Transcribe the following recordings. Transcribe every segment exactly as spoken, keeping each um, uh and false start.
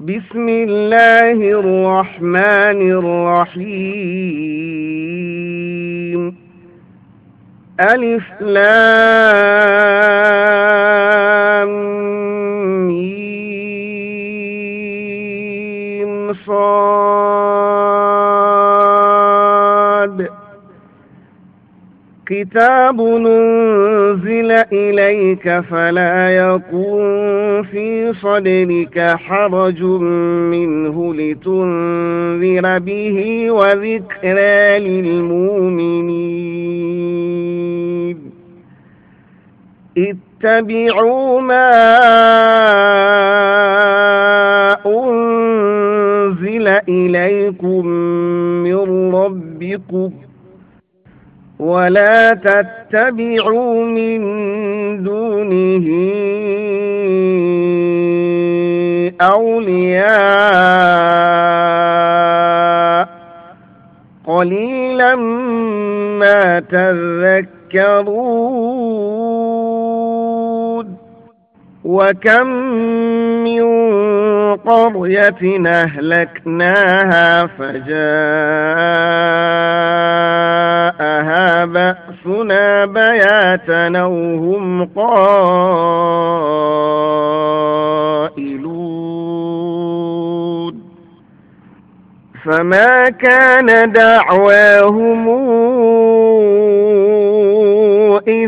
بسم الله الرحمن الرحيم. ألف لام ميم صاد. كتاب أنزل إليك فلا يكن في صدرك حرج منه لتنذر به وذكرى للمؤمنين. اتبعوا ما أنزل إليكم من ربكم ولا تتبعوا من دونه أولياء قليلا ما تذكرون. وكم من قرية أهلكناها فجاءها بأسنا بياتا أو هم قائلون. فما كان دعواهم إذ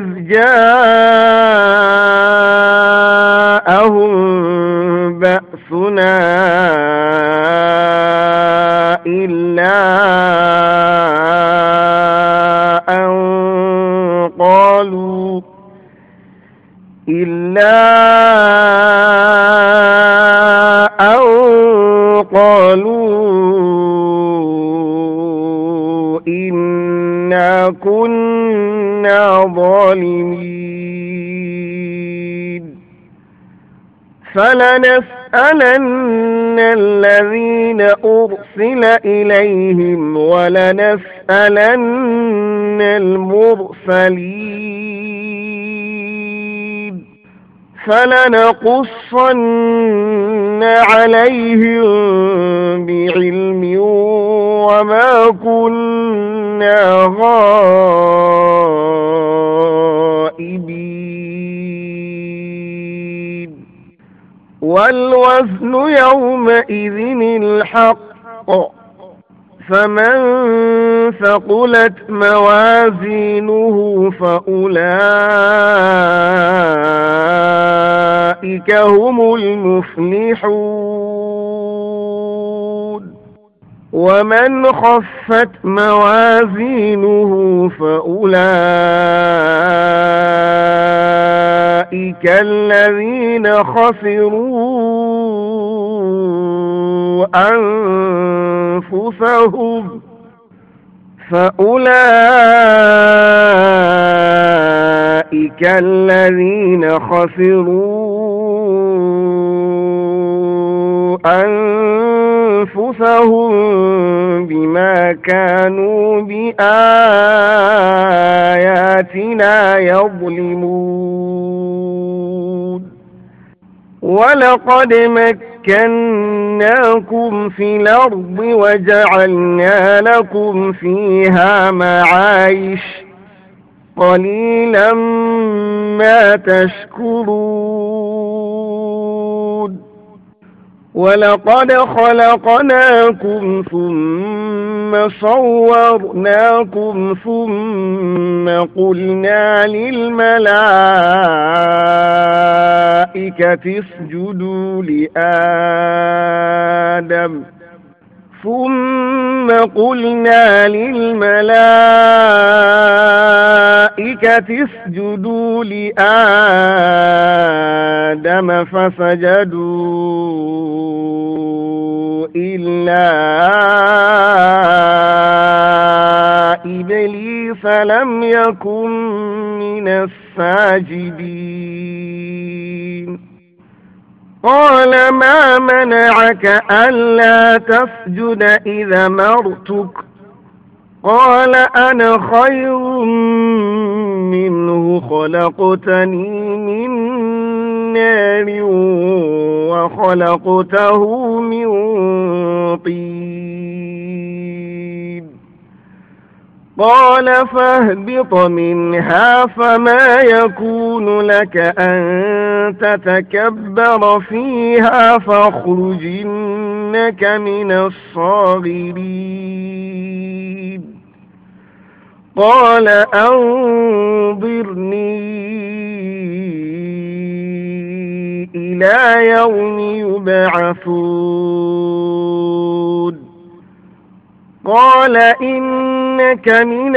جاءهم بأسنا إلا أن قالوا إلا أن قالوا إنا كنا ظالمين. فلنسألن الذين أرسل إليهم ولنسألن المرسلين. فلنقصن عليهم بعلم وما كنا غائبين. والوزن يومئذ الحق، فمن ثقلت موازينه فأولئك هم المفلحون. ومن خفت موازينه فأولئك الذين خسروا أنفسهم فأولئك الذين خسروا أنفسهم بما كانوا بآياتنا يظلمون. ولقد مكناكم في الأرض وجعلنا لكم فيها معايش قليلا ما تشكرون. ولقد خلقناكم ثم صورناكم ثم قلنا للملائكة اسجدوا لآدم ثم قلنا للملائكة اسجدوا لآدم فسجدوا إلا إبليس لم يكن من الساجدين. قال ما منعك ألا تسجد إذا أمرتك؟ قال أنا خير منه خلقتني من نار وخلقته من طين قال فاهبط منها فما يكون لك أن تتكبر فيها فاخرج إنك من الصاغرين قال أنظرني إلى يوم يبعثون قال إنك من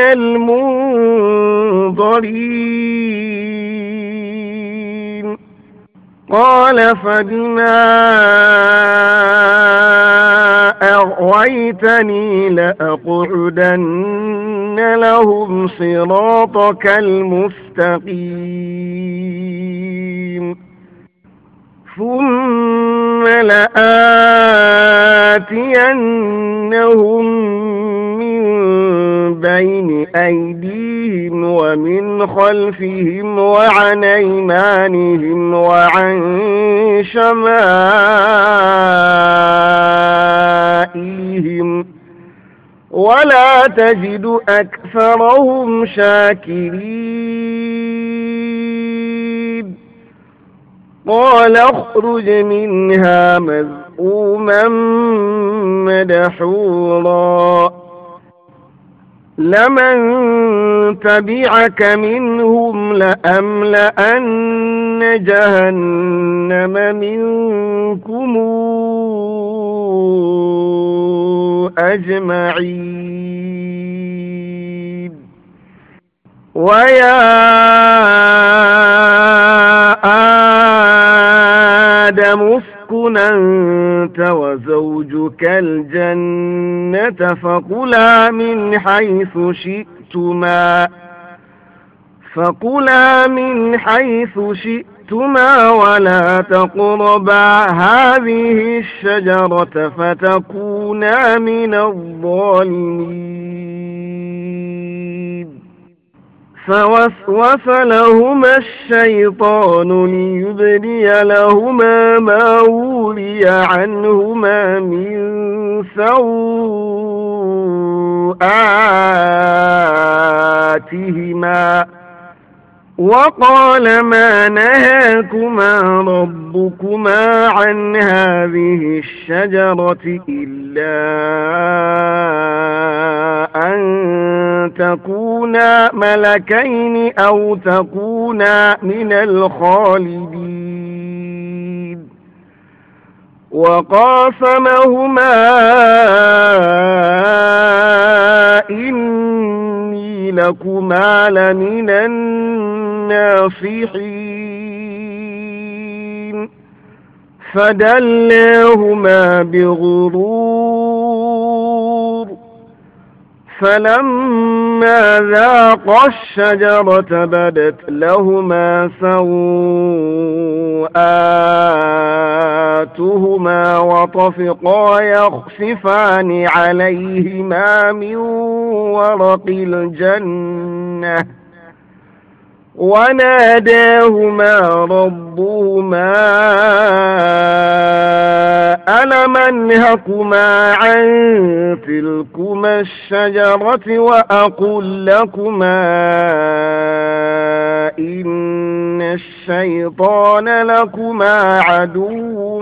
المنظرين قال فبما أغويتني لأقعدن لهم صراطك المستقيم ثم لآتينهم من بين أيديهم ومن خلفهم وعن أيمانهم وعن شمائلهم ولا تجد أكثرهم شاكرين قال اخرج منها مذءوما مدحورا لمن تبعك منهم لأملأن جهنم منكم أجمعين ويا آدم اسكن أنت وزوجك الجنة فكلا من حيث شئتما فكلا من حيث شئتما ولا تقربا هذه الشجرة فتكونا من الظالمين فوسوس لهما الشيطان ليبدي لهما ما ولي عنهما من سوآتهما وقال ما نهاكما ربكما عن هذه الشجرة إلا أن تكونا ملكين أو تكونا من الخالدين وقاسمهما إني لكما لمن الناصحين فدلاهما بغرور فلما ذاقا الشجرة بدت لهما سوآتهما وطفقا يخصفان عليهما من ورق الجنة وناداهما ربهما ألم أنهكما عن تلكما الشجرة وأقل لكما إن الشيطان لكما عدو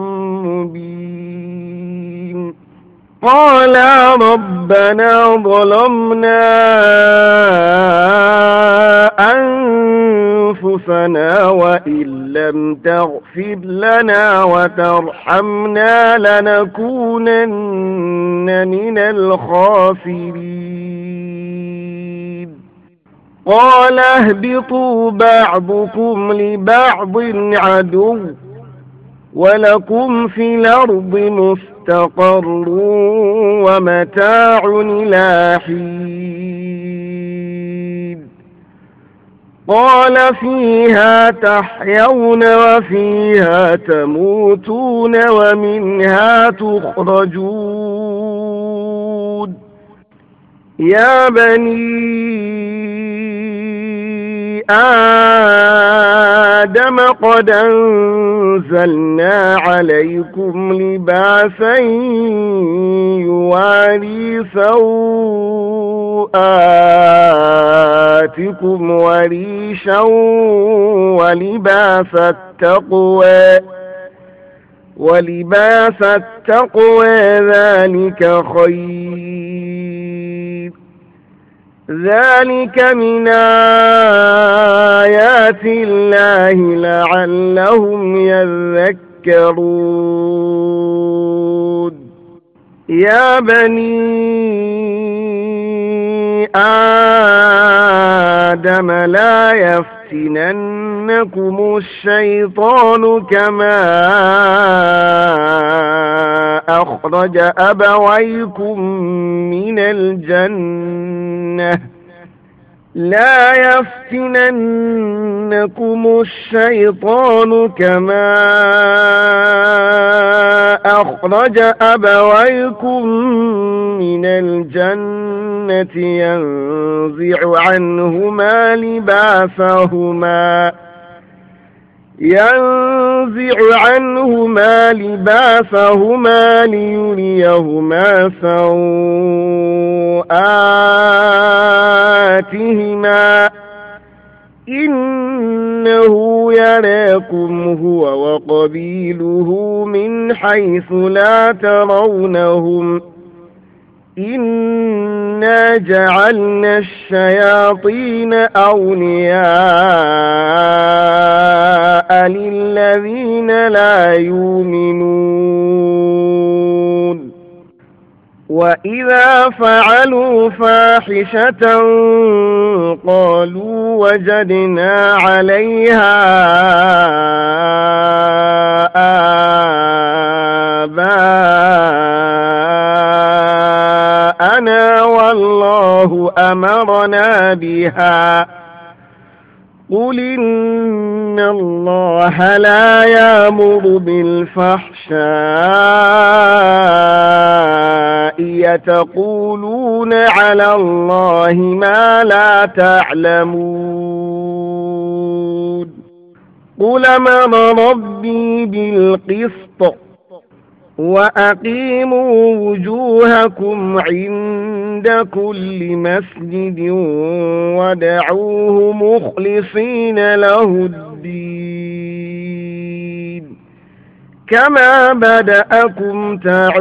مبين قالا ربنا ظلمنا أنفسنا وإن لم تغفر لنا وترحمنا لنكونن من الخاسرين قال اهبطوا بعضكم لبعض عدو ولكم في الأرض مستقر ومتاع إلى حين قال فيها تحيون وفيها تموتون ومنها تخرجون يا بني آدم قد أنزلنا عليكم لباسا يواري سوآتكم وريشا ولباس التقوى ولباس التقوى ذلك خير ذلك من آيات الله لعلهم يذكرون يا بني آدم لا يفتننكم الشيطان كما أخرج أبويكم من الجنة لا يفتننكم الشيطان كما أخرج أبويكم من الجنة ينزع عنهما لباسهما ينزع عنهما لباسهما ليريهما سوآتهما إنه يراكم هو وقبيله من حيث لا ترونهم إنا جعلنا الشياطين أولياء للذين لا يؤمنون وإذا فعلوا فاحشة قالوا وجدنا عليها آباءنا والله أمرنا بها قل إن الله لا يأمر بالفحشاء يتقولون على الله ما لا تعلمون قل أمر ربي بالقسط وأقيموا وجوهكم عند كل مسجد ودعوه مخلصين له الدين كما بدأكم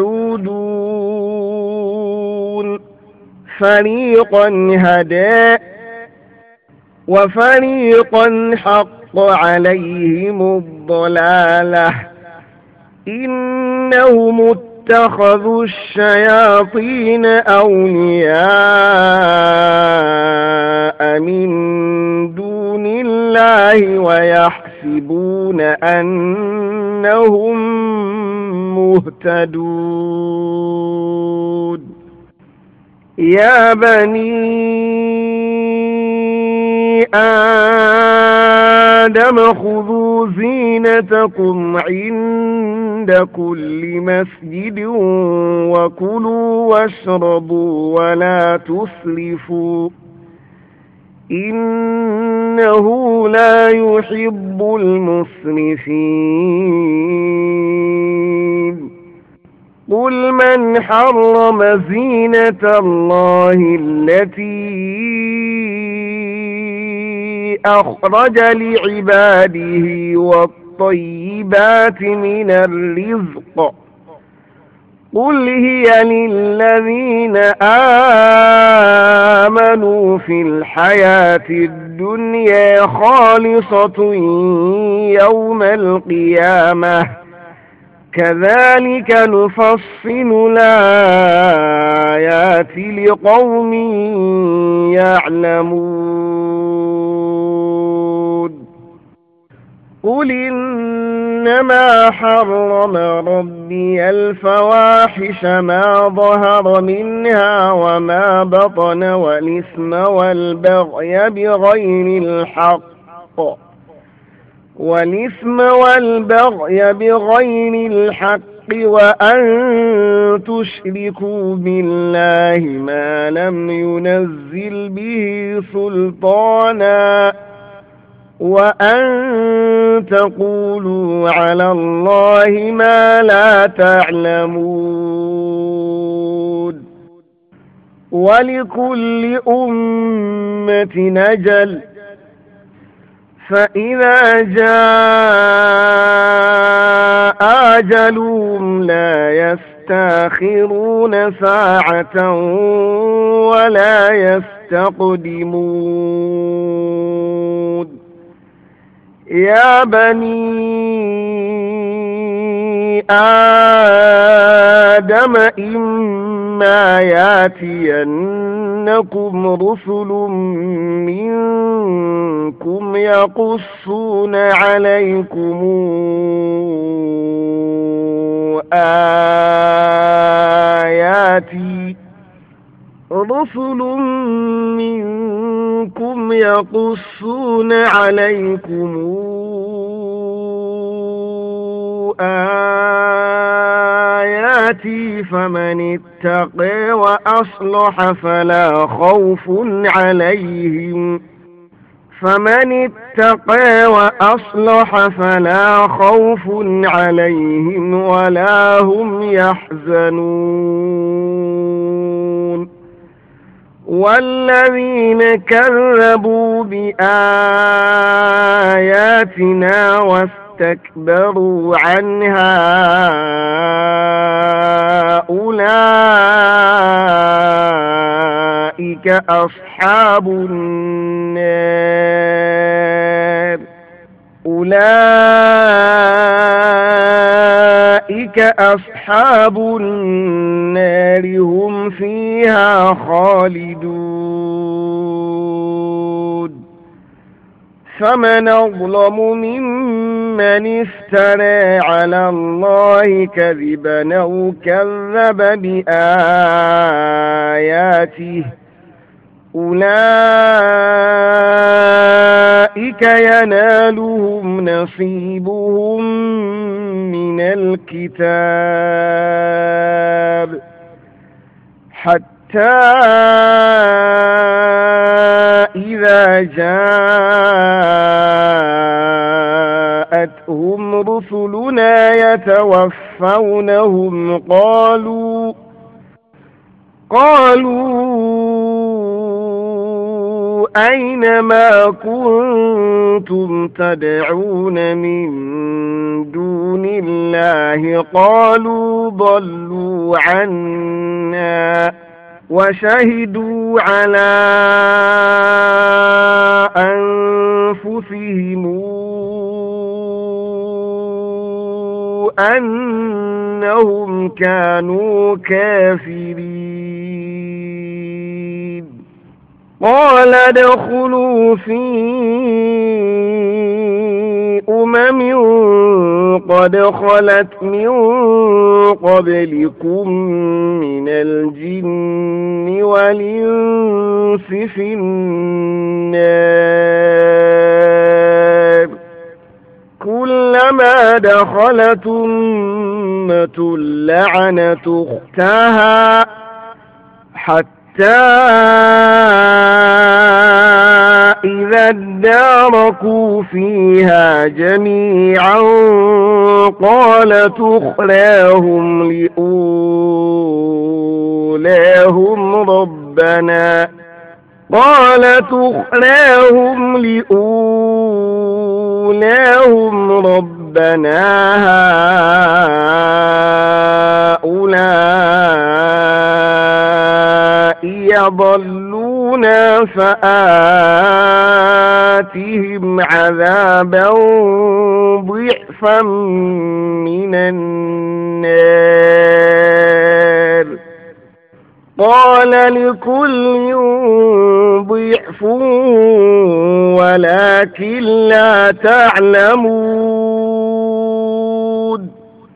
تعودون فريقا هدى وفريقا حق عليهم الضلالة إنهم اتخذوا الشياطين أولياء من دون الله ويحسبون أنهم مهتدون يا بني آدم خذوا زينتكم عند كل مسجد وكلوا واشربوا ولا تسرفوا إنه لا يحب المسرفين قل من حرم زينة الله التي أخرج لعباده والطيبات من الرزق قل هي للذين آمنوا في الحياة الدنيا خالصة يوم القيامة كذلك نفصل الآيات لقوم يعلمون قل إنما حرم ربي الفواحش ما ظهر منها وما بطن والإثم والبغي بغير الحق والإثم والبغي بغير الحق وأن تشركوا بالله ما لم ينزل به سلطانا وأن تقولوا على الله ما لا تعلمون ولكل أمة أجل فإذا جاء أجلهم لا يستأخرون ساعة ولا يستقدمون يا بني آدم إما يأتينكم رسل منكم يقصون عليكم آياتي رسل منكم يقصون عليكم آياتي فمن اتقى وأصلح فلا خوف عليهم فمن اتقى وأصلح فلا خوف عليهم ولا هم يحزنون والذين كذبوا بآياتنا واستكبروا عنها أولئك أصحاب النار أولئك أصحاب النار هم فيها خالدون فمن أظلم ممن افترى على الله كذبا أو كذب بآياته أولئك ينالهم نصيبهم من الكتاب حتى إذا جاءتهم رسلنا يتوفونهم قالوا قالوا أين ما كنتم تدعون من دون الله قالوا ضلوا عنا وشهدوا على أنفسهم أنهم كانوا كافرين قال ادخلوا في أمم قد خلت من قبلكم من الجن والإنس في النار كلما دخلت أمة لعنت أختها حتى إذا اداركوا فيها جميعا قالت أخراهم لأولاهم ربنا قالت أخراهم لأولاهم ربنا هؤلاء يضلونا فآتهم عذابا ضعفا من النار قال لكل ضعف ولكن لا تعلمون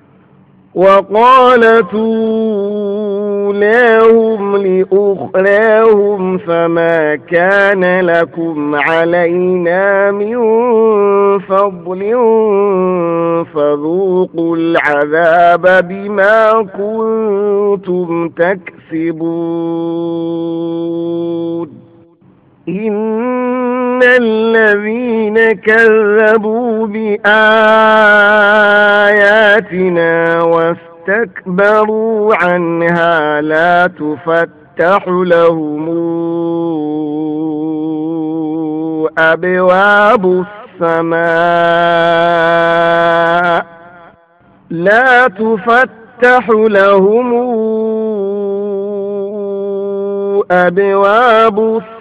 وقالت أولاهم لأخراهم فما كان لكم علينا من فضل فذوقوا العذاب بما كنتم تكسبون إن الذين كذبوا بآياتنا واستكبروا عنها لا تفتح لهم أبواب السماء لا تفتح لهم أبواب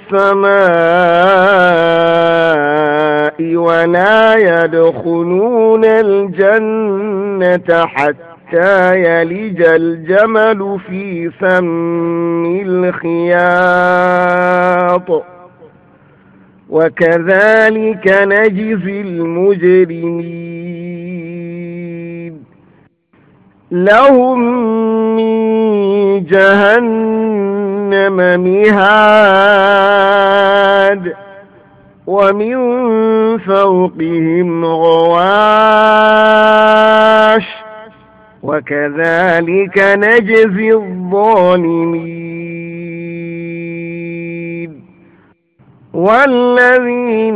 السماء ولا يدخلون الجنة حتى يلج الجمل في سم الخياط وكذلك نجزي المجرمين لهم من جهنم مهاد ومن فوقهم غواش وكذلك نجزي الظالمين والذين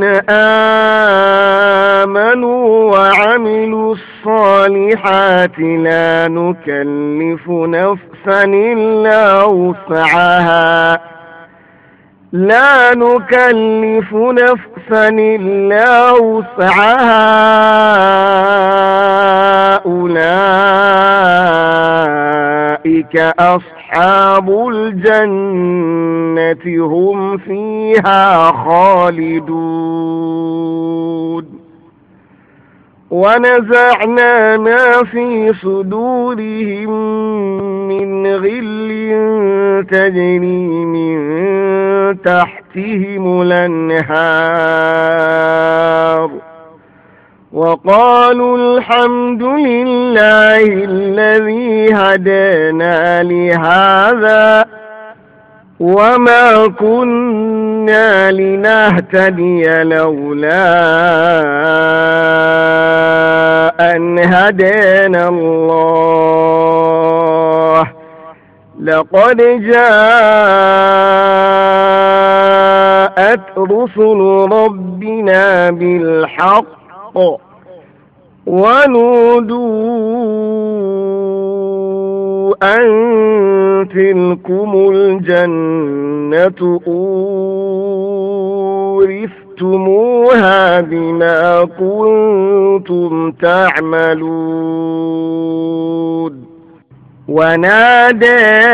آمنوا وعملوا الصالحات لا نكلف نفسا إلا وسعها لا نكلف نفسا إلا وسعها أولئك أصحاب الجنة هم فيها خالدون ونزعنا ما في صدورهم من غل تجري من تحتهم الأنهار وقالوا الحمد لله الذي هدانا لهذا وما كنا لنهتدي لولا أن هدانا الله لقد جاءت رسل ربنا بالحق ونودوا أن تلكم الجنة أورثتموها بما كنتم تعملون ونادى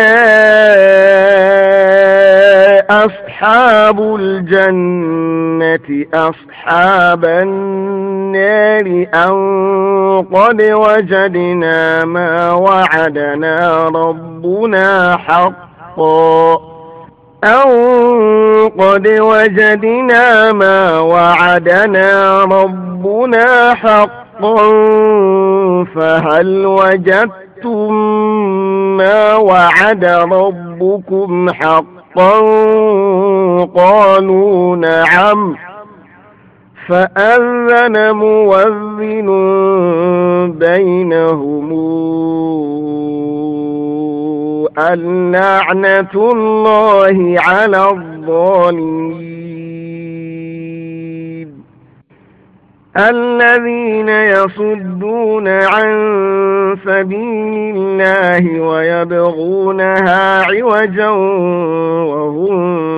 أصحاب الجنة أصحاب النار أن قد وجدنا ما وعدنا ربنا حقا أن قد وجدنا ما وعدنا ربنا حقا فهل وجدتم ما وعد ربكم حقا قالوا نعم فأذن مؤذن بينهم اللعنة الله على الظالمين الذين يصدون عن سبيل الله ويبغونها عوجا وهم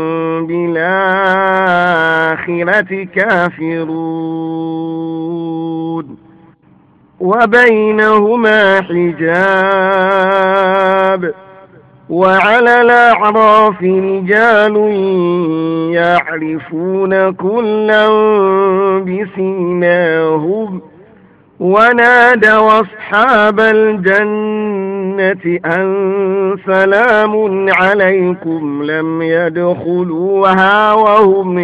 بالآخرة كافرون وبينهما حجاب وعلى الأعراف رجال يعرفون كلا بسيماهم ونادوا أصحاب الجنة أن سلام عليكم لم يدخلوها وهم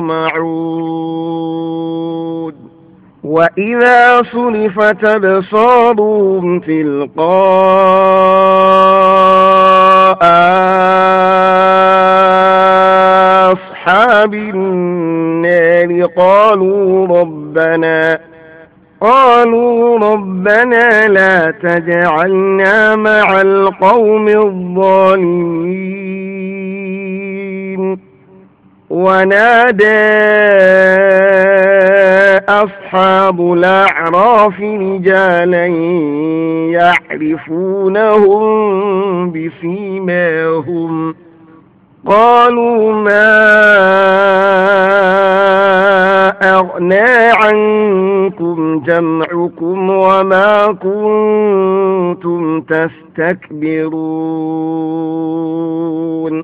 يطمعون وإذا صرفت أبصارهم تلقاء أصحاب النار قالوا ربنا قالوا ربنا لا تجعلنا مع القوم الظالمين ونادى أصحاب الأعراف رجالا يعرفونهم بسيماهم قالوا ما أغنى عنكم جمعكم وما كنتم تستكبرون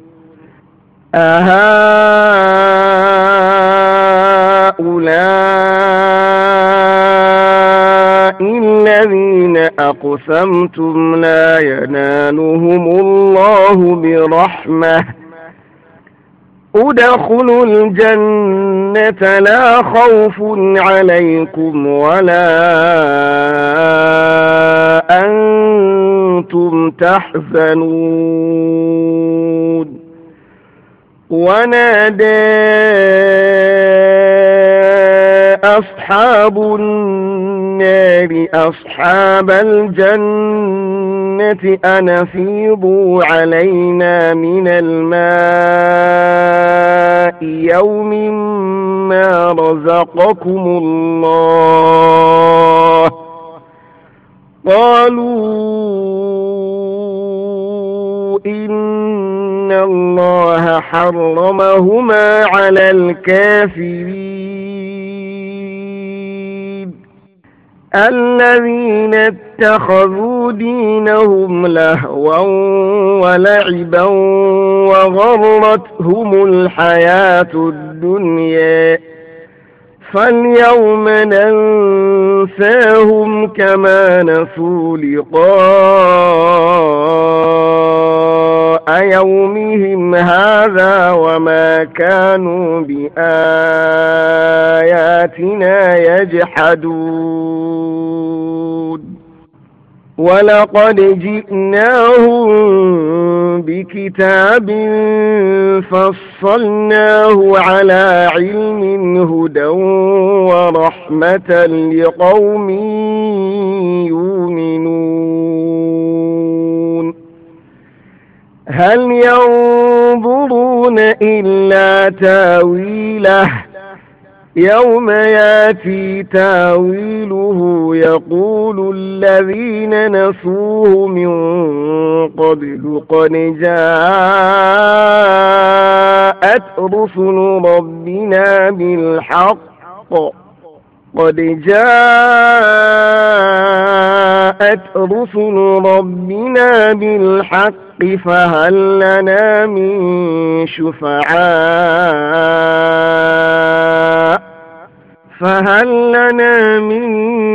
أهؤلاء الذين أقسمتم لا ينالهم الله برحمة ادخلوا الجنة لا خوف عليكم ولا أنتم تحزنون ونادى أصحاب النار أصحاب الجنة أن أفيضوا علينا من الماء يوم ما رزقكم الله قالوا إن الله حرمهما على الكافرين الذين اتخذوا دينهم لهوا ولعبا وغرتهم الحياة الدنيا فاليوم ننساهم كما نسوا لقاء يومهم هذا وما كانوا بآياتنا يجحدون ولقد جئناهم بكتاب فصلناه على علم هدى ورحمة لقوم يؤمنون هل ينظرون إلا تاويله يوم ياتي تاويله يقول الذين نسوه من قبل قد جاءت رسل ربنا بالحق قد جاءت رسل ربنا بالحق فهل لنا من شفعاء فهل لنا من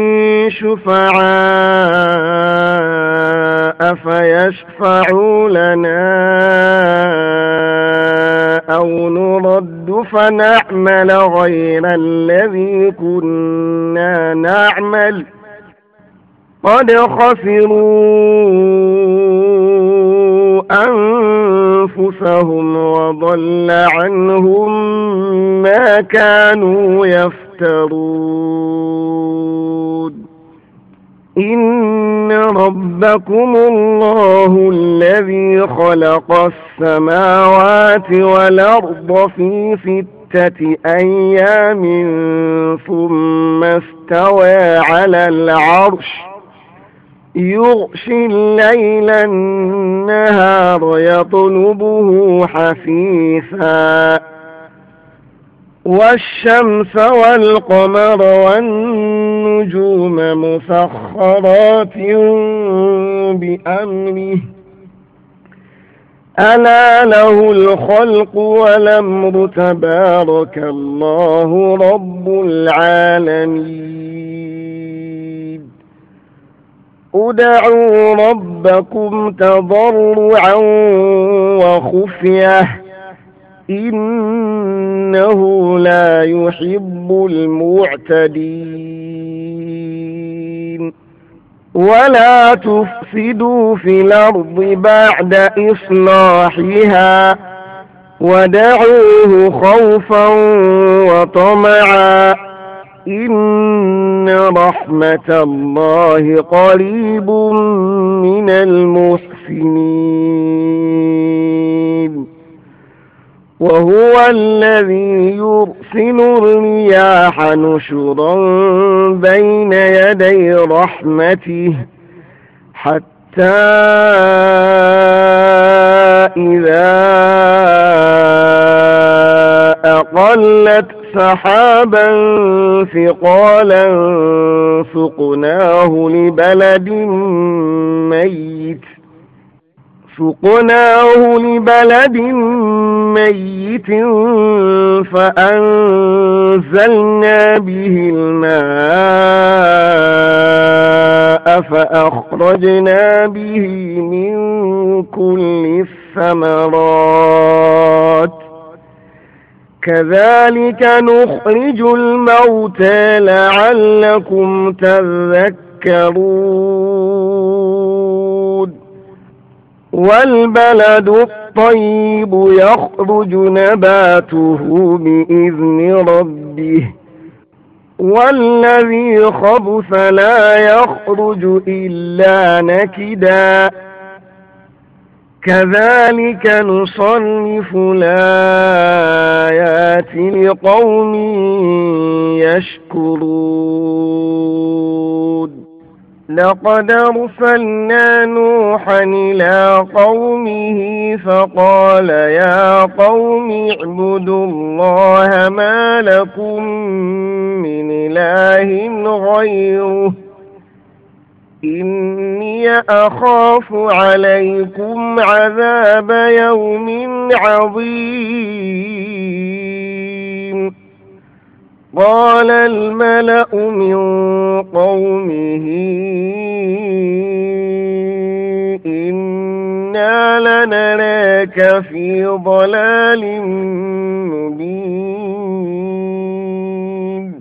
شفعاء فيشفعوا لنا أو نرد فنعمل غير الذي كنا نعمل قد خسروا أنفسهم وضل عنهم ما كانوا يفترون إن ربكم الله الذي خلق السماوات والأرض في ستة أيام ثم استوى على العرش يغشي الليل النهار يطلبه حثيثا والشمس والقمر والنجوم مسخرات بأمره ألا له الخلق والأمر تبارك الله رب العالمين ادعوا ربكم تضرعا وخفية إنه لا يحب المعتدين ولا تفسدوا في الأرض بعد إصلاحها ودعوه خوفا وطمعا إن رحمة الله قريب من المحسنين وهو الذي يرسل الرياح نشرا بين يدي رحمته حتى إذا أقلت سحابا ثقالا سقناه لبلد ميت سقناه لبلد ميت فأنزلنا به الماء فأخرجنا به من كل الثمرات كذلك نخرج الموتى لعلكم تذكرون والبلد الطيب يخرج نباته بإذن ربه والذي خبث لا يخرج إلا نكدا كذلك نصرف الآيات لقوم يشكرون لقد أرسلنا نوحا إلى قومه فقال يا قوم اعبدوا الله ما لكم من إله غيره إني أخاف عليكم عذاب يوم عظيم قال الملأ من قومه إنا لنراك في ضلال مبين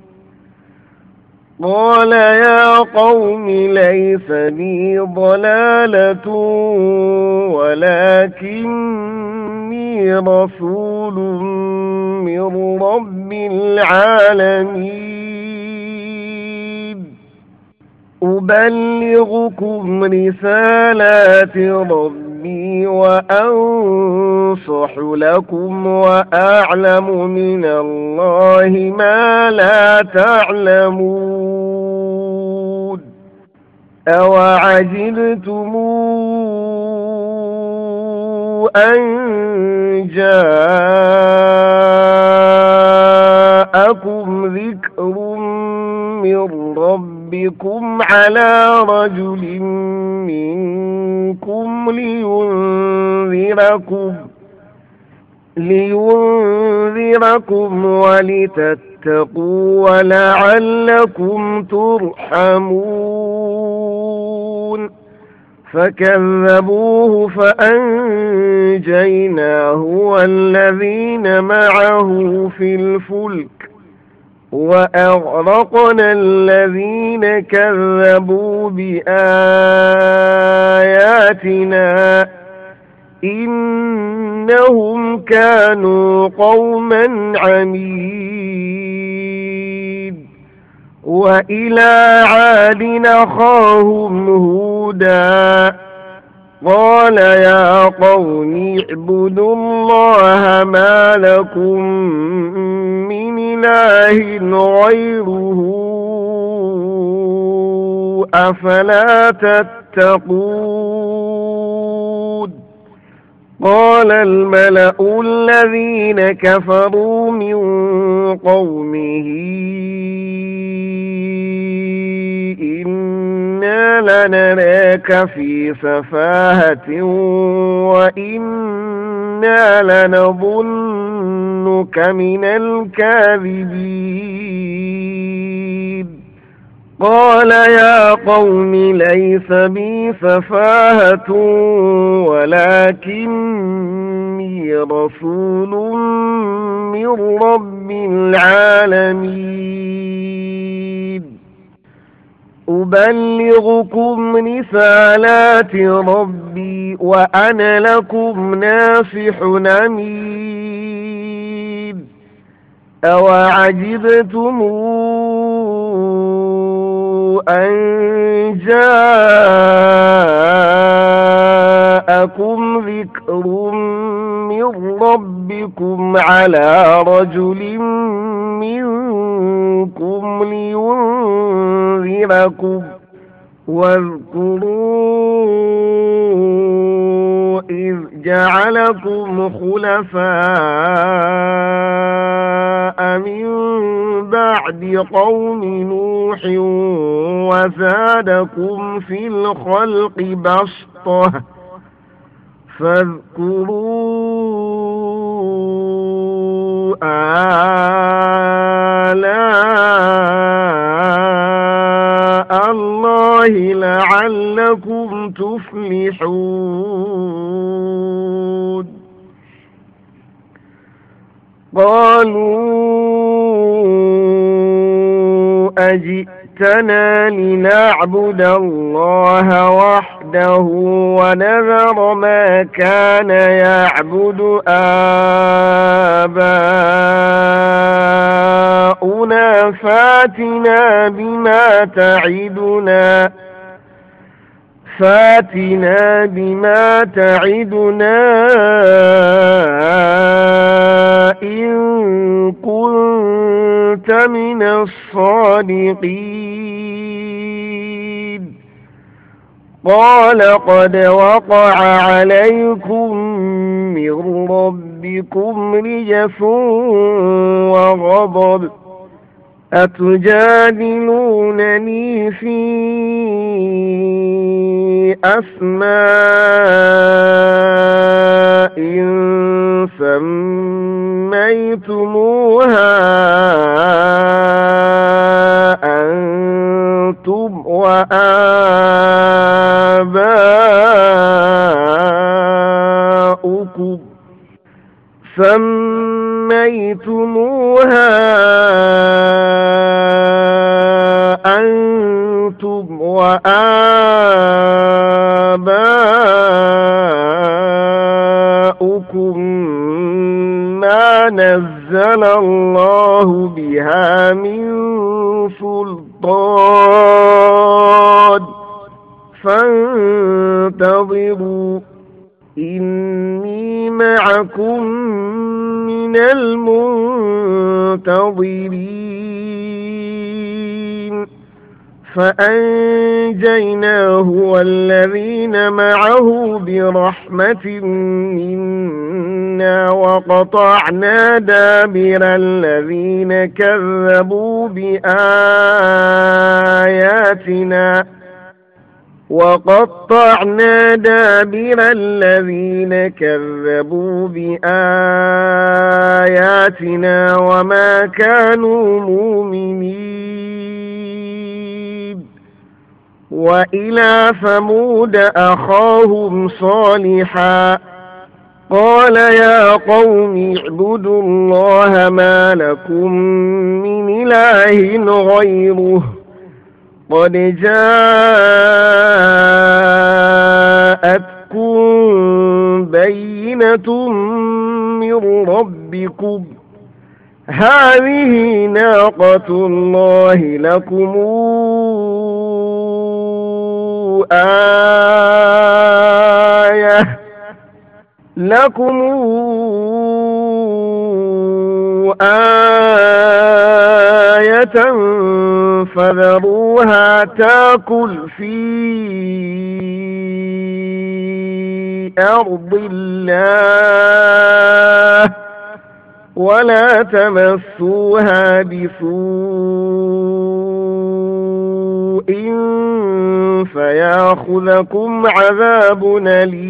قال يا قوم ليس بي ضلالة ولكني رسول من رب العالمين أبلغكم رسالات ربي وأنصح لكم وأعلم من الله ما لا تعلمون أوعجبتم أن جاءكم ذكر من ربكم على رجل منكم لينذركم لينذركم ولتتقوا ولعلكم ترحمون فكذبوه فأنجيناه والذين معه في الفلك وأغرقنا الذين كذبوا بآياتنا إنهم كانوا قوما عميد وإلى عاد أخاهم هودا قال يا قوم اعبدوا الله ما لكم من إله غيره أفلا تتقون قال الملأ الذين كفروا من قومه إنا لنراك في سفاهة وإنا لنظنك من الكاذبين قال يا قوم ليس بي سفاهة ولكني رسول من رب العالمين أبلغكم رسالات ربي وأنا لكم ناصح أمين أوعجبتم أن جاءكم ذكر من ربكم على رجل منكم لينذركم واذكروا إذ جعلكم خلفاء من بعد قوم نوح وزادكم في الخلق بسطة فاذكروا آلاء الله لعلكم تفلحون قالوا أجئتنا لنعبد الله وحده ونذر ما كان يعبد آباؤنا فاتنا بما تعدنا فاتنا بما تعدنا إن كنت من الصادقين قال قد وقع عليكم من ربكم رجس وغضب أتجادلونني في أسماء سميتموها أنتم وآباؤكم سميتموها أنتم وآباؤكم ما نزل الله بها من سلطان فانتظروا إني معكم من المنتظرين فأنجيناه والذين معه برحمة منا وقطعنا دابر الذين كذبوا بآياتنا وقطعنا دابر الذين كذبوا بآياتنا وما كانوا مؤمنين وإلى ثمود أخاهم صالحا قال يا قوم اعبدوا الله ما لكم من إله غيره قد جاءتكم بينة من ربكم هذه ناقة الله لكم آية لكم آية فذروها تاكل في أرض الله ولا تمسوها بسوء فيأخذكم عذاب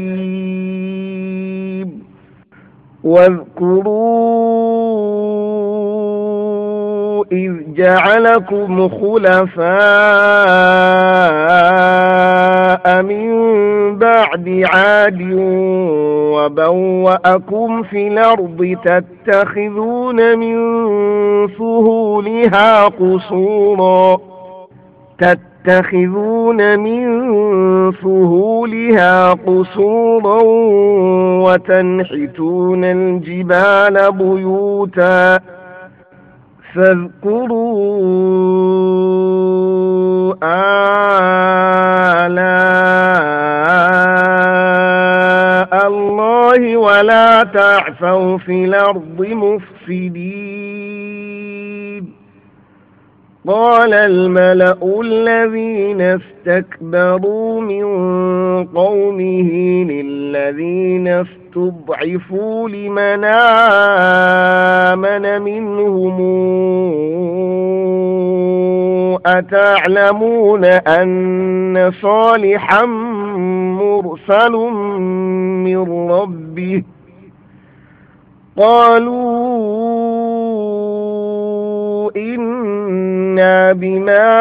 أليم واذكروا إذ جعلكم خلفاء من بعد عاد وبوأكم في الأرض تتخذون من سهولها قصورا تتخذون من سهولها قصورا وتنحتون الجبال بيوتا فاذكروا آلاء الله الله ولا تعثوا في الأرض مفسدين. قال الملأ الذين استكبروا من قومه للذين استضعفوا لمن آمن منهم أتعلمون أن صالحا مرسل من ربه؟ قالوا إنا بما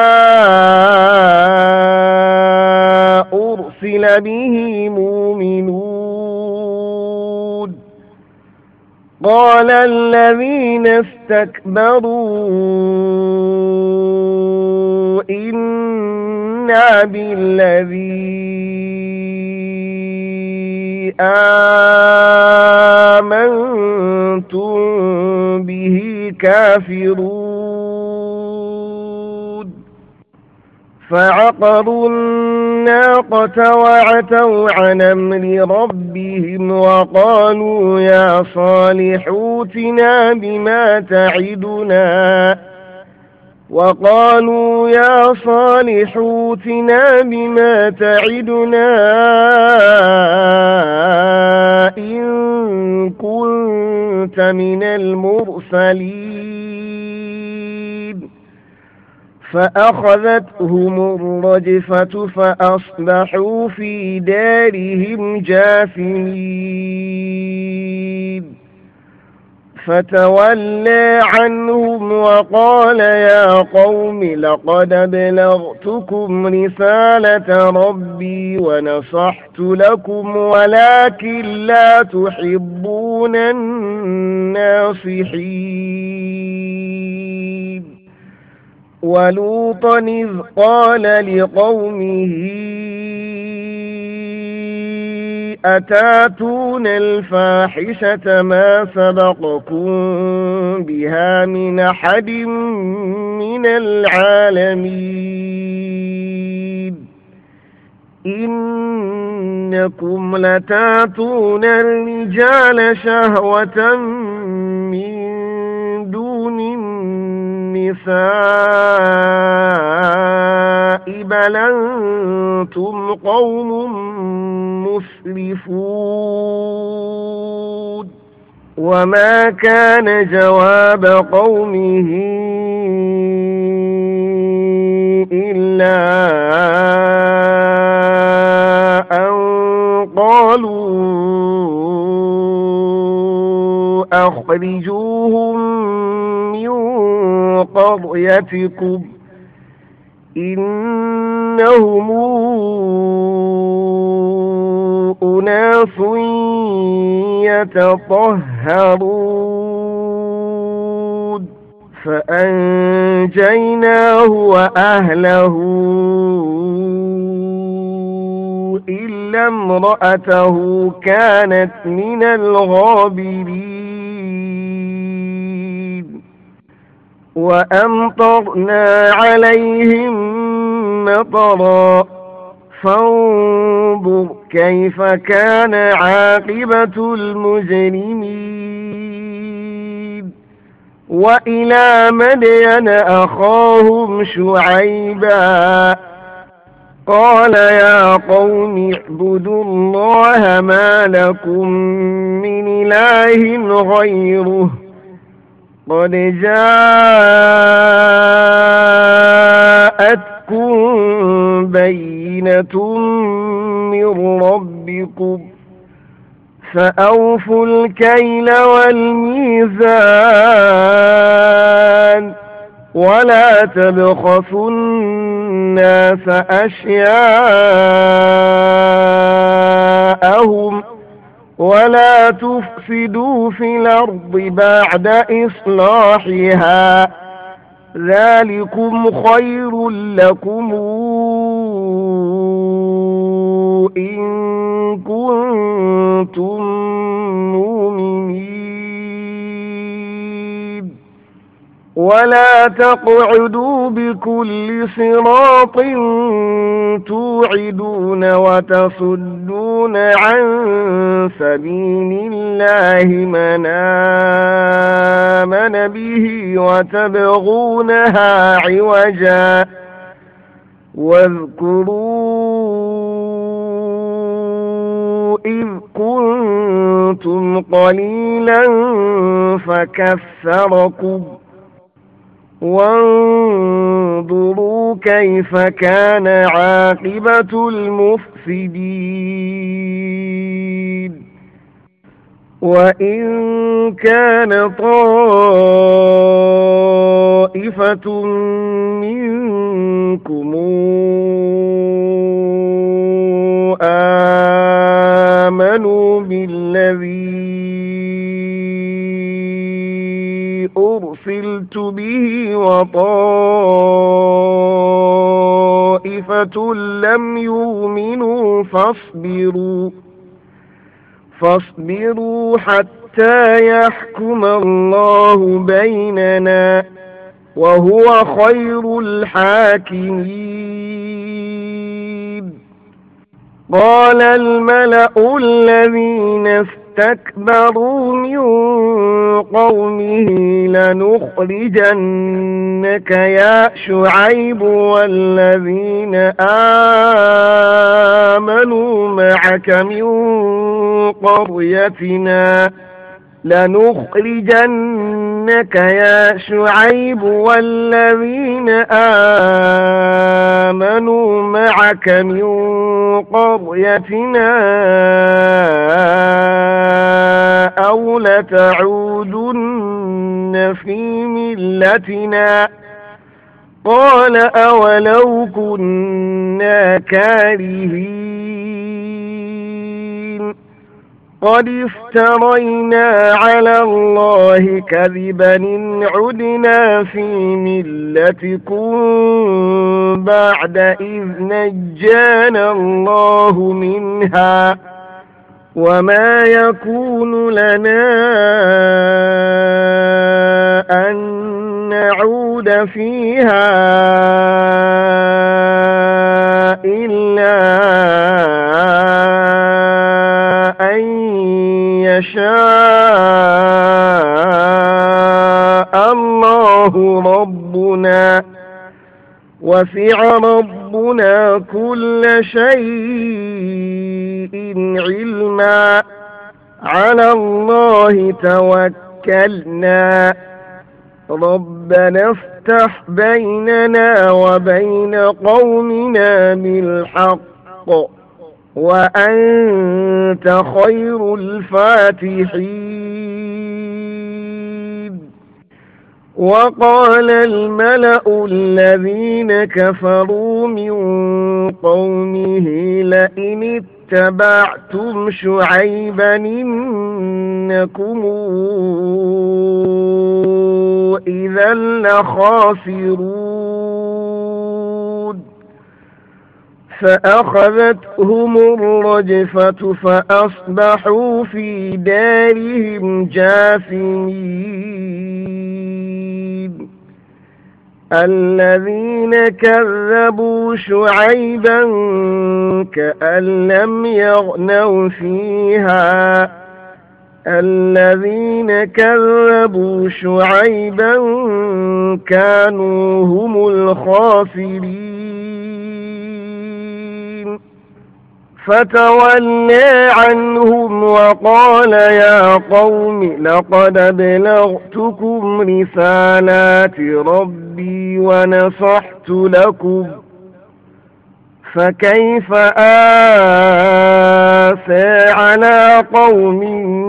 أرسل به مؤمنون. قال الذين استكبروا إنا بالذي آمنتم به كافرون. فعقروا الناقة وعتوا عن أمر ربهم وقالوا يا صالح ائتنا بما تعدنا وقالوا يا صالح ائتنا بما تعدنا إن كنت من المرسلين. فأخذتهم الرجفة فأصبحوا في دارهم جاثمين. فتولى عنهم وقال يا قوم لقد أبلغتكم رسالة ربي ونصحت لكم ولكن لا تحبون الناصحين. ولوطا إذ قال لقومه أتاتون الفاحشة ما سبقكم بها من أحد من العالمين إنكم لتاتون الرجال شهوة من دون النساء بل أنتم قوم مسرفون. وما كان جواب قومه إلا أن قالوا أخرجوهم من قريتكم إنهم أناس يتطهرون. فأنجيناه وأهله إلا امرأته كانت من الغابرين. وأمطرنا عليهم مطرا فانظر كيف كان عاقبة المجرمين. وإلى مدين أخاهم شعيبا قال يا قوم اعبدوا الله ما لكم من إله غيره قد جاءتكم بينة من ربكم فأوفوا الكيل والميزان ولا تبخسوا الناس أشياءهم ولا تفسدوا في الأرض بعد إصلاحها ذلكم خير لكم إن كنتم مؤمنين. ولا تقعدوا بكل صراط توعدون وتصدون عن سبيل الله من آمن به وتبغونها عوجا واذكروا إذ كنتم قليلا فكثركم وانظروا كيف كان عاقبة المفسدين وإن كان طائفة منكم آمنوا بالذي أرسلت به وطائفة لم يؤمنوا فاصبروا فاصبروا حتى يحكم الله بيننا وهو خير الحاكمين. قال الملأ الذين استكبروا من قومه لنخرجنك يا شعيب والذين آمنوا معك من قريتنا لنخرجنك يا شعيب والذين آمنوا معك من قريتنا أو لتعودن في ملتنا قال أولو كنا كارهين قد افترينا على الله كذبا إن عدنا في ملتكم بعد إذ نجانا الله منها وما يكون لنا أن نعود فيها إلا أن يشاء الله ربنا وسع ربنا كل شيء علما على الله توكلنا ربنا افتح بيننا وبين قومنا بالحق وأنت خير الفاتحين. وقال الملأ الذين كفروا من قومه لئن اتبعتم شعيبا إنكم إذا لخاسرون فأخذتهم الرجفة فأصبحوا في دارهم جاثمين. الذين كذبوا شعيبا كأن لم يغنوا فيها الذين كذبوا شعيبا كانوا هم الخاسرين. فتولى عنهم وقال يا قوم لقد أبلغتكم رسالات ربي ونصحت لكم فكيف آسى على قوم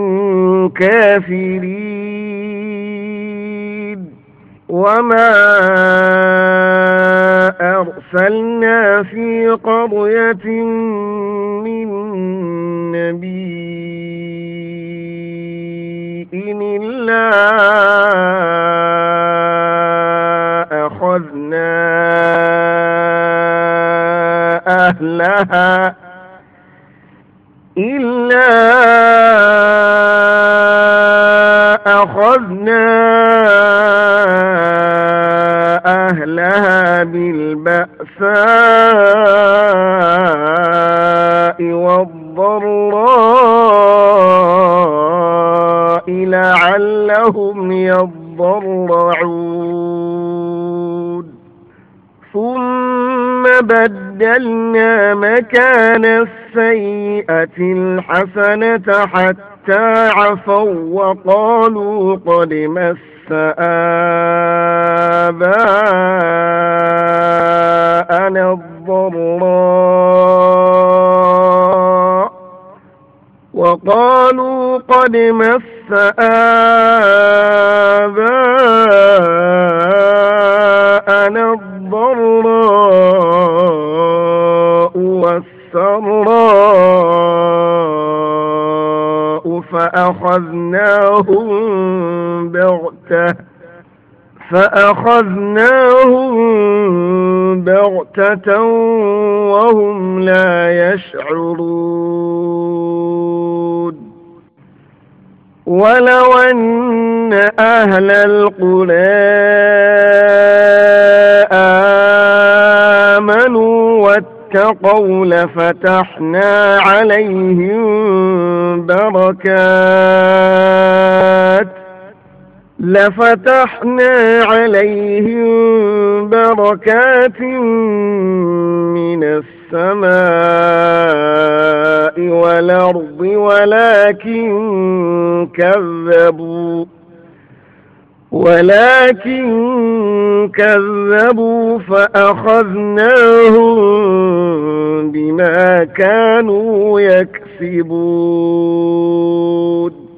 كافرين. وما أرسلنا في قرية من نبي إلا أخذنا أهلها إلا أخذنا بالبأساء والضراء لعلهم يضرعون ثم بدلنا مكان السيئة الحسنة حتى عفوا وقالوا قد مس آباءنا الضراء وقالوا قد مس آباءنا الضراء والسراء فأخذناهم بغتة فأخذناهم بغتة وهم لا يشعرون ولو أن أهل القرى آمنوا واتقوا لفتحنا عليهم بركات لفتحنا عليهم بركات من السماء والأرض ولكن كذبوا ولكن كذبوا فأخذناهم بما كانوا يكسبون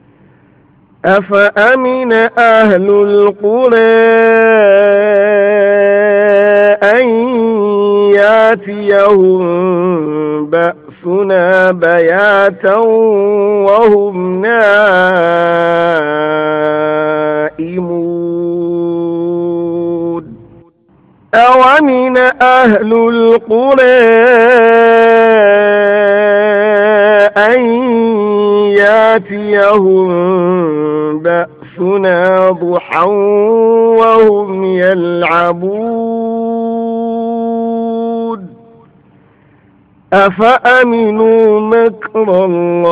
أفأمن أهل القرى أن يأتيهم بأسنا بياتا وهم نائمون أومن أهل القرى أن يأتيهم بأسنا ضحى وهم يلعبون أفأمنوا مكر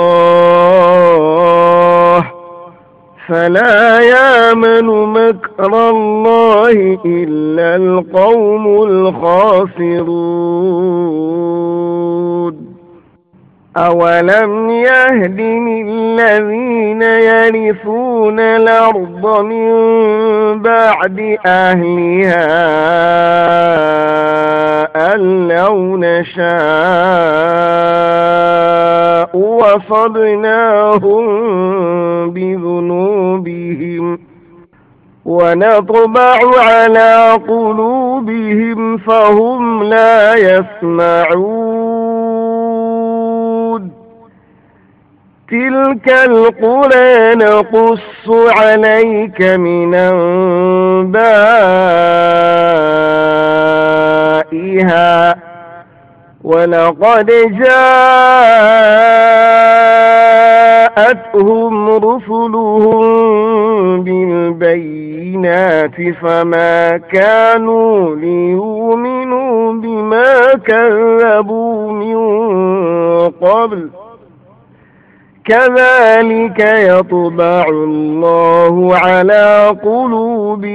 الله فلا يأمن مكر الله إلا القوم الخاسرون أولم يهد للذين يرثون الأرض من بعد أهلها أن لو نشاء وصبناهم بذنوبهم ونطبع على قلوبهم فهم لا يسمعون تلك القرى نقص عليك من أنبائها ولقد جاءتهم رسلهم بالبينات فما كانوا ليؤمنوا بما كذبوا من قبل كذلك يطبع الله على قلوب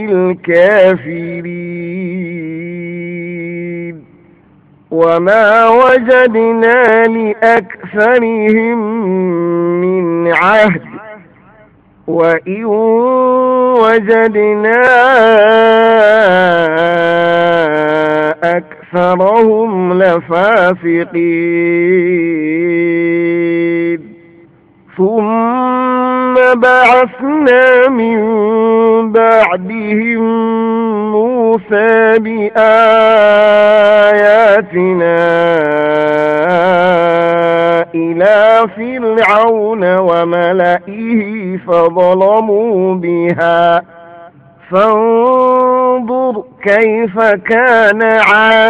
الكافرين وما وجدنا لأكثرهم من عهد وإن وجدنا أكثرهم لفاسقين ثم بعثنا من بعدهم موسى بآياتنا إلى فرعون وملئه فظلموا بها فانظر كيف كان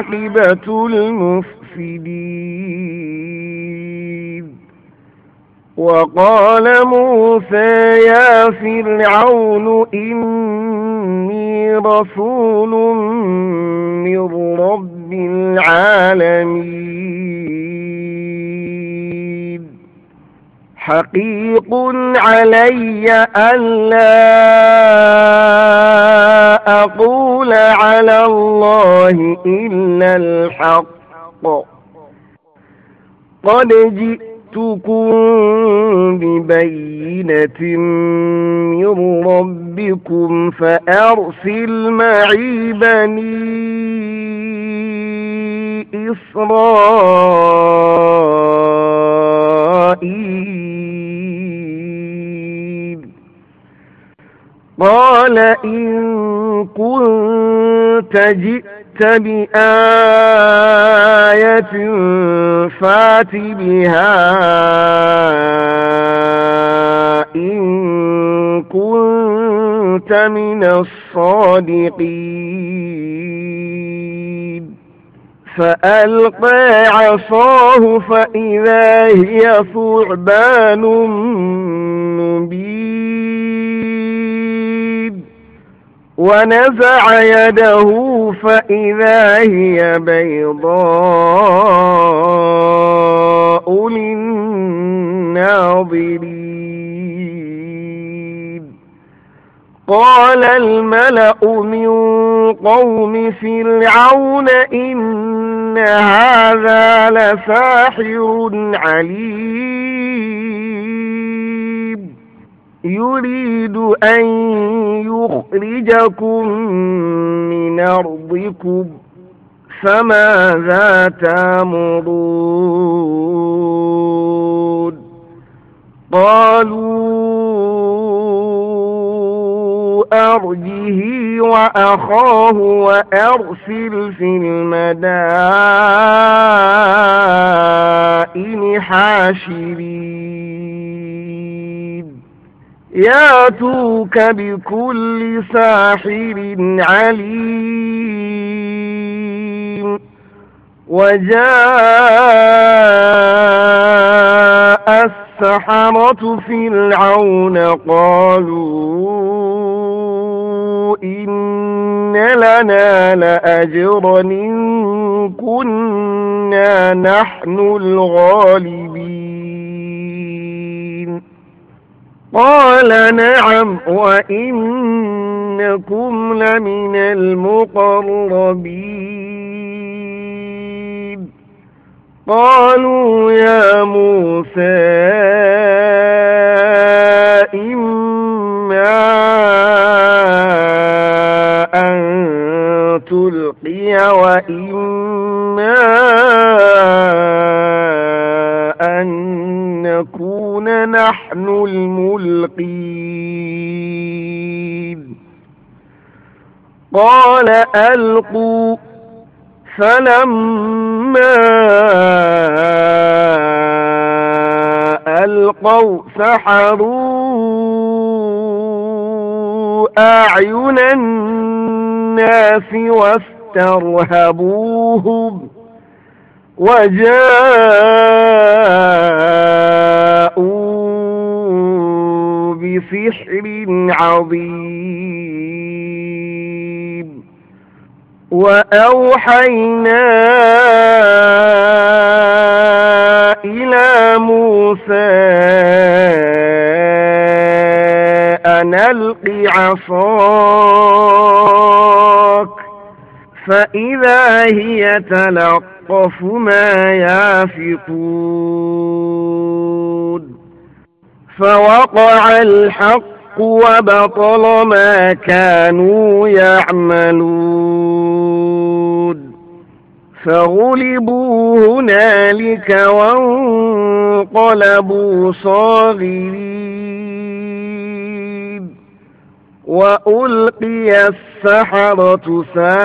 عاقبة المفسدين وقال موسى يا فرعون إني رسول من رب العالمين حقيق علي ألا أقول على الله إلا الحق قد جئتكم ببينة من ربكم فأرسل معي بني إسرائيل قال إن كنت جئت بآية فات بها إن كنت من الصادقين فألقى عصاه فإذا هي ثعبان مبين ونزع يده فإذا هي بيضاء للناظرين قال الملأ من قوم فرعون إن هذا لساحر عليم يريد أن يخرجكم من أرضكم فماذا تأمرون قالوا أرجه وأخاه وأرسل في المدائن حاشرين ياتوك بكل ساحر عليم وجاء السحرة فرعون قالوا إن لنا لأجرا إن كنا نحن الغالبين قال نعم وإنكم لمن المقربين قالوا يا موسى إما أن تلقي وإما أن نكون نحن الملقين قال ألقوا فلما ألقوا سحروا أعين الناس واسترهبوهم وجاءوا بسحر عظيم وأوحينا إلى موسى أن ألق عصاك فإذا هي تلقف ما يافكون فوقع الحق وبطل ما كانوا يعملون فغلبوا هنالك وانقلبوا صاغرين وألقي السحرة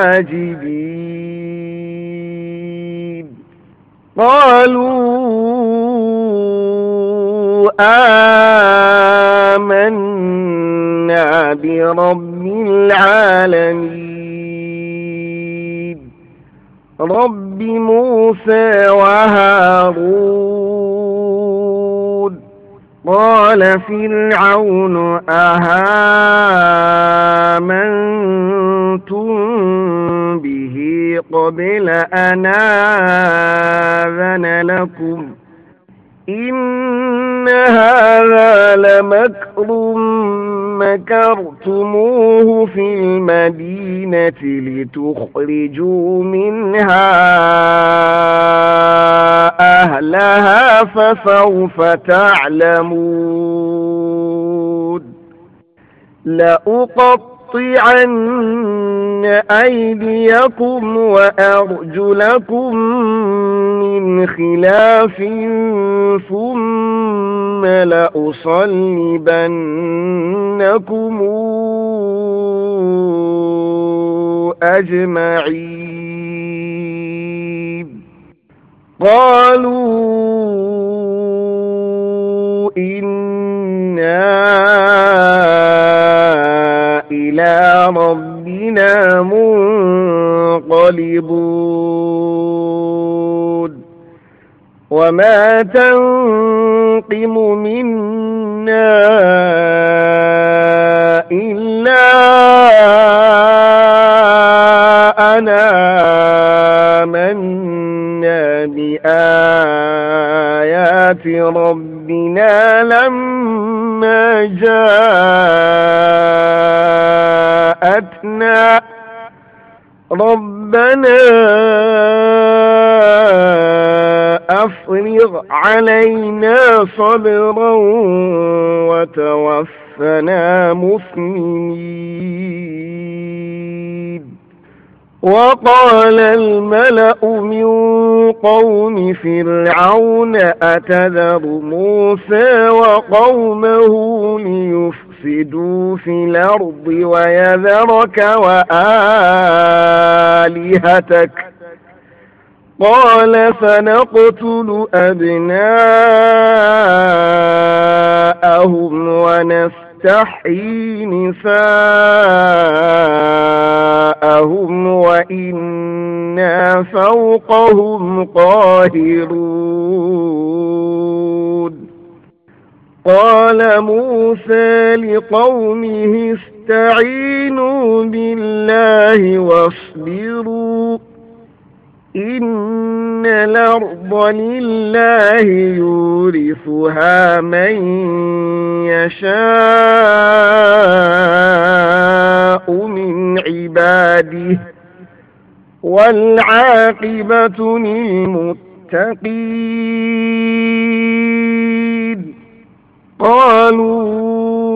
ساجدين قالوا آمنا برب العالمين رب موسى وهارون قال فرعون أهامنتم به قبل أن آذن لكم إن هذا لمكر مكرتموه في المدينة لتخرجوا منها أهلها فسوف تعلمون لأقطعن أيديكم وأرجلكم من خلاف ثم لأصلبنكم أجمعين قالوا إنا إلى ربنا منقلبون وما تنقم منا إلا أن آمنا بآيات ربنا لما جاءتنا ربنا أفرغ علينا صبرا وتوفنا مسلمين وقال الملأ من قوم فرعون أتذر موسى وقومه ليفسدوا في الأرض ويذرك وآلهتك قال سنقتل أبناءهم ونستحيي نساءهم وإنا فوقهم قاهرون قال موسى لقومه استعينوا بالله واصبروا إن الأرض لله يورثها من يشاء من عباده والعاقبة للمتقين قالوا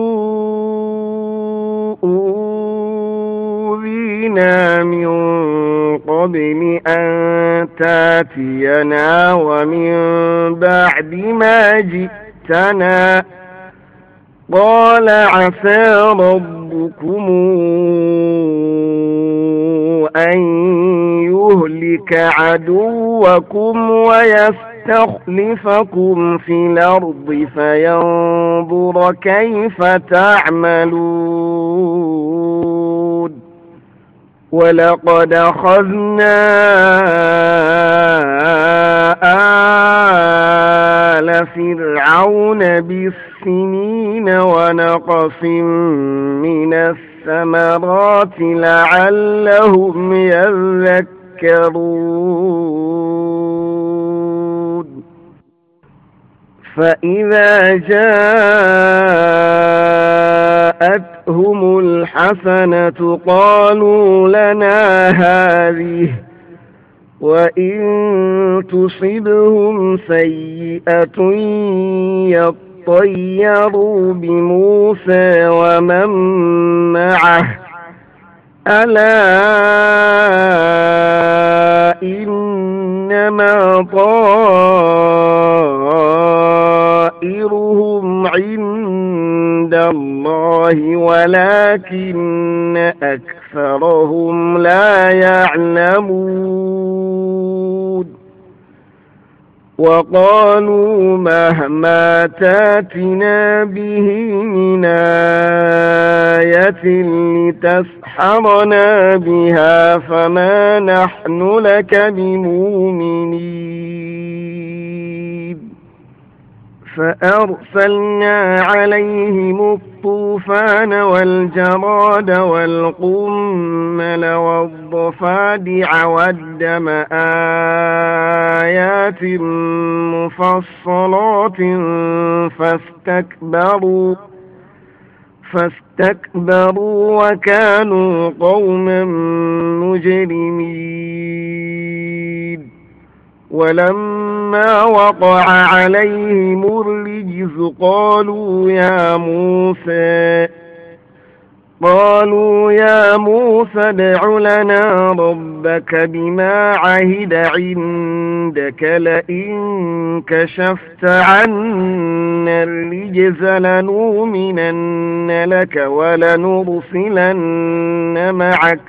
أوذينا من قبل أن تاتينا ومن بعد ما جئتنا قال عسى ربكم أن يهلك عدوكم ويستخلفكم في الأرض فينظر كيف تعملون ولقد أخذنا آل فرعون بالسنين ونقص من الثمرات لعلهم يذكرون فإذا جاءتهم الحسنة قالوا لنا هذه وإن تصبهم سيئة يطيروا بموسى ومن معه ألا إنما طائرهم عند الله ولكن أكثرهم لا يعلمون وقالوا مهما تاتنا به من آية لتسحرنا بها فما نحن لك بمؤمنين فأرسلنا عليهم الطوفان والجراد والقمل والضفادع والدم آيات مفصلات فاستكبروا فاستكبروا وكانوا قوما مجرمين. ولما وقع عليهم الرجز قالوا يا موسى قالوا يا موسى ادع لنا ربك بما عهد عندك لئن كشفت عنا الرجز لنؤمنن لك ولنرسلن معك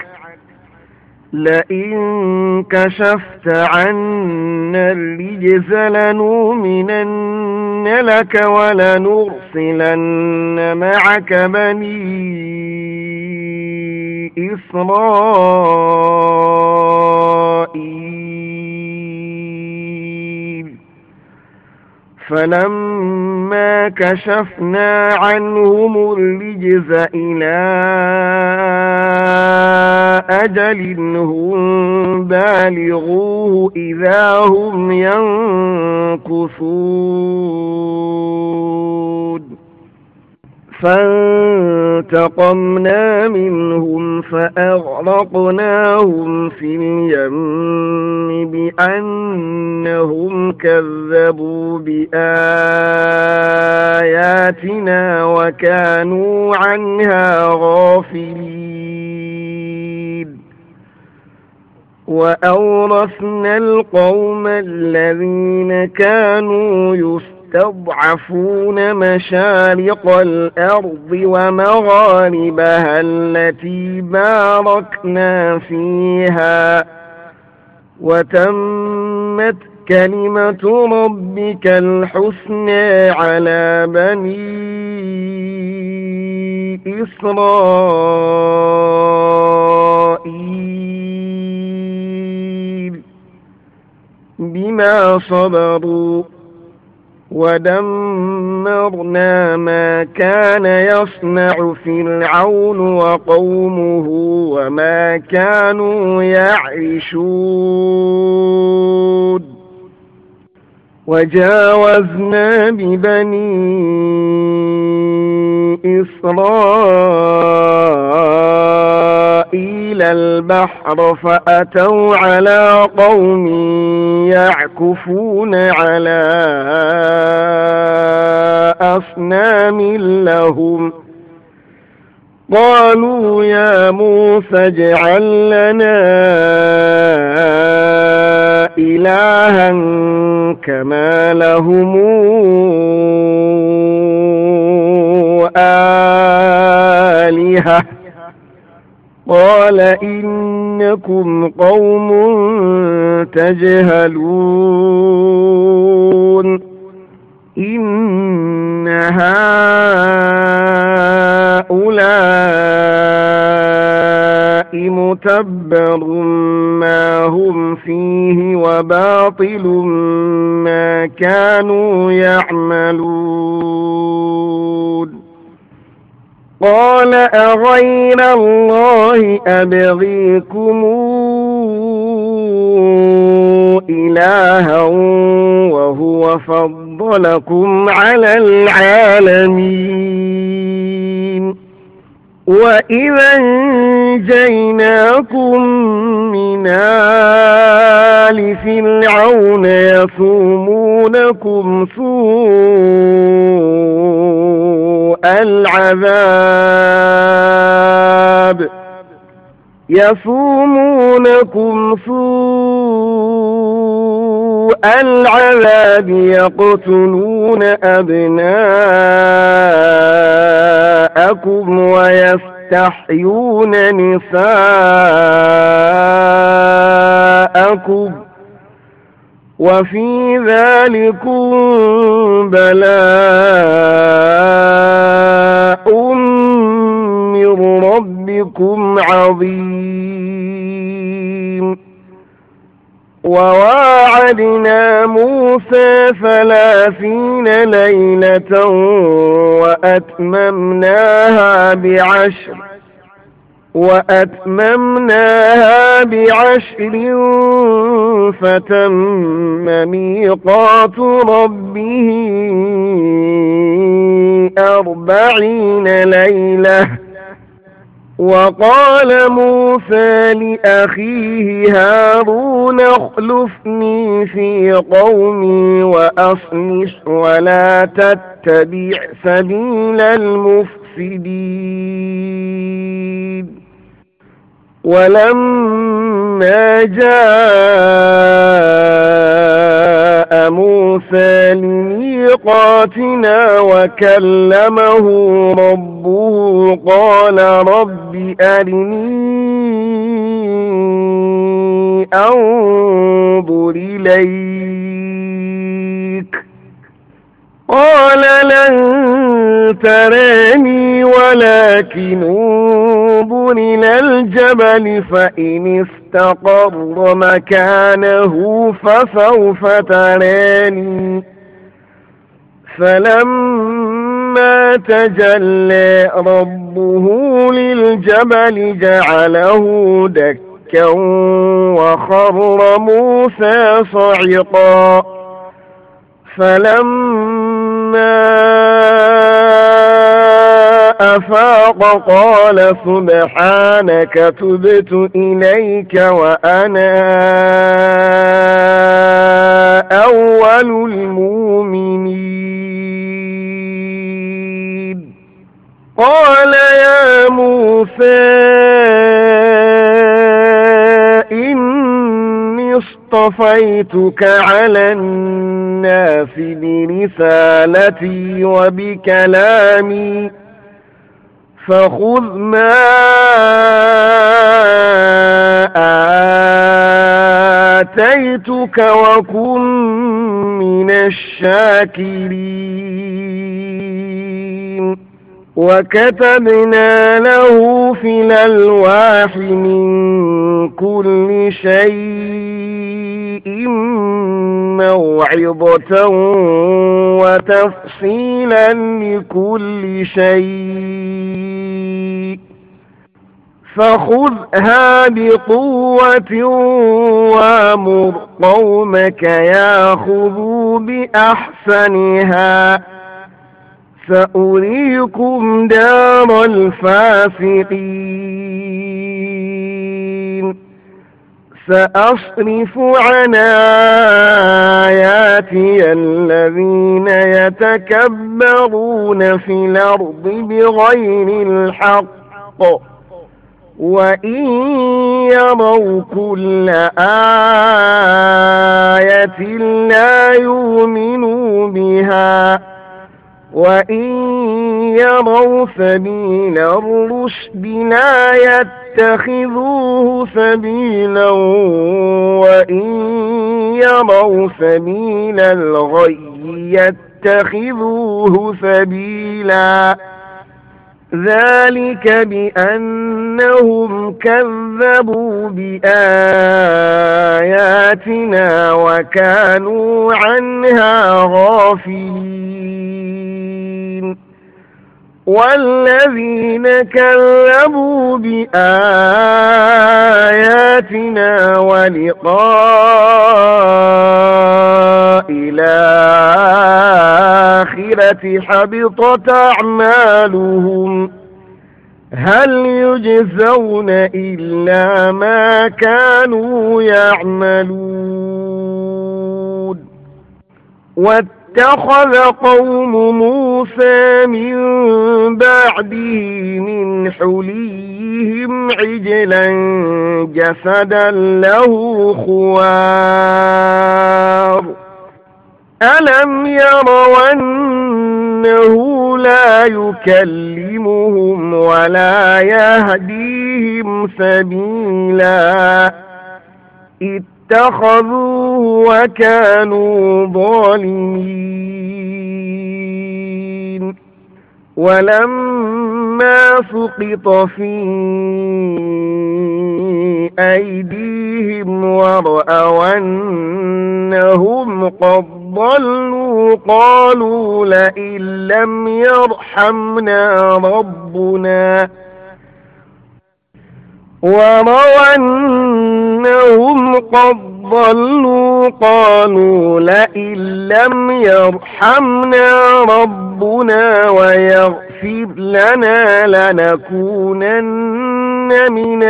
لئن كشفت عنا الرجز لنؤمنن لك ولنرسلن معك بني إسرائيل. فلما كشفنا عنهم الرجز إلى أجل هم بالغوه إذا هم ينكثون فانتقمنا منهم فأغرقناهم في اليم بأنهم كذبوا بآياتنا وكانوا عنها غافلين. وأورثنا القوم الذين كانوا يستضعفون مشارق الأرض ومغاربها التي باركنا فيها وتمت كلمة ربك الحسنى على بني إسرائيل بما صبروا ودمرنا ما كان يصنع فرعون وقومه وما كانوا يعرشون. وجاوزنا ببني إسرائيل البحر فأتوا على قوم يعكفون على أصنام لهم قالوا يا موسى اجعل لنا إلها كما لهم آلهة قال إنكم قوم تجهلون إن هؤلاء متبر ما هم فيه وباطل ما كانوا يعملون. قال أغير الله أبغيكم إلها وهو فضلكم على العالمين. وإذا أنجيناكم من آل فرعون يسومونكم سوء العذاب يسومونكم سوء العذاب يقتلون أبناءكم ويستحيون نساءكم وفي ذلكم بلاء من ربكم عظيم. وواعدنا موسى ثلاثين ليلة وأتممناها بعشر وأتممناها بعشر فتم ميقات ربه أربعين ليلة. وقال موسى لأخيه هارون اخلفني في قومي وأصلح ولا تتبع سبيل المفسدين. ولما جاء موسى لميقاتنا وكلمه ربه قال رب أرني أنظر إليك قال لن تراني ولكن انظر إلى الجبل فإن استقر مكانه فسوف تراني. فلما تجلى ربه للجبل جعله دكا وخر موسى صعقا. فلما أفاق قال سبحانك تبت إليك وأنا أول المؤمنين. قال يا موسى إني اصطفيتك على الناس برسالتي وبكلامي فخذ ما آتيتك وكن من الشاكرين. وكتبنا له في الألواح من كل شيء موعظة وتفصيلا لكل شيء فخذها بقوة وأمر قومك يأخذوا بأحسنها سأريكم دار الفاسقين. سأصرف عن آياتي الذين يتكبرون في الأرض بغير الحق وإن يروا كل آية لا يؤمنوا بها وإن يروا سبيل الرشد لا يتخذوه سبيلا وإن يروا سبيل الغي يتخذوه سبيلا. ذلك بأنهم كذبوا بآياتنا وكانوا عنها غافلين. والذين كذبوا بآياتنا ولقاء الآخرة حبطت أعمالهم هل يجزون إلا ما كانوا يعملون. واتخذ قوم موسى من بعده من حليهم عجلا جسدا له خوار ألم يروا أنه لا يكلمهم ولا يهديهم سبيلا اتخذوه وكانوا ظالمين. ولما سقط في أيديهم ورأوا أنهم قد ضلوا قالوا لئن لم يرحمنا ربنا ورأوا أنهم قد ضلوا قالوا لئن لم يرحمنا ربنا ويغفر لنا لنكونن من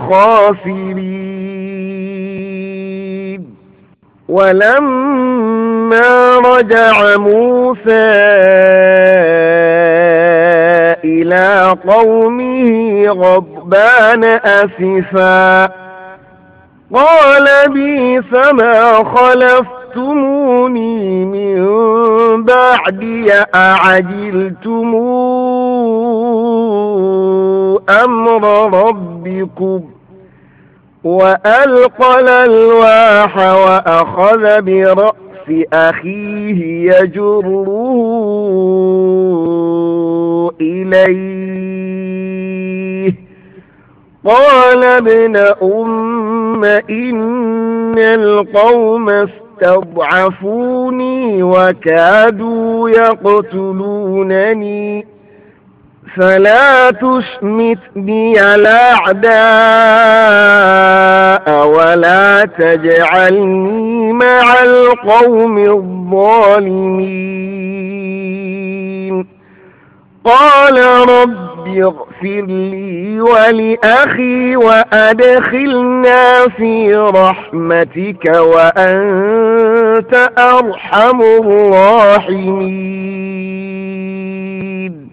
الخاسرين. ولما رجع موسى إلى قومه غضبان أسفا قال بئس ما خلفتموني من بعدي أعجلتم أمر ربكم وألقى الألواح وأخذ برأس أخيه يجره إليه قال ابن أم إن القوم استضعفوني وكادوا يقتلونني فلا تشمت بي الأعداء ولا تجعلني مع القوم الظالمين. قال رب اغفر لي ولأخي وأدخلنا في رحمتك وأنت أرحم الراحمين.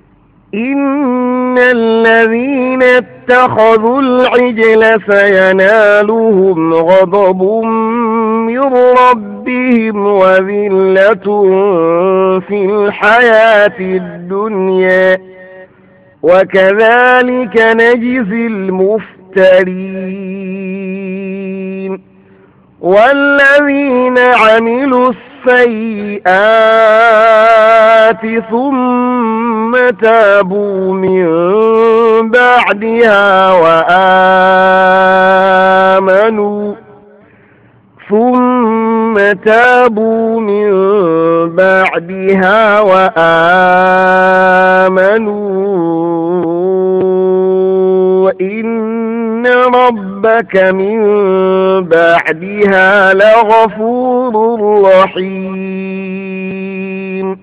إن الذين اتخذوا العجل سينالهم غضب من ربهم وذلة في الحياة الدنيا وكذلك نجزي المفترين. والذين عملوا السيئات ثم تابوا من بعدها وآمنوا ثم تابوا من بعدها وآمنوا إن ربك من بعدها لغفور رحيم.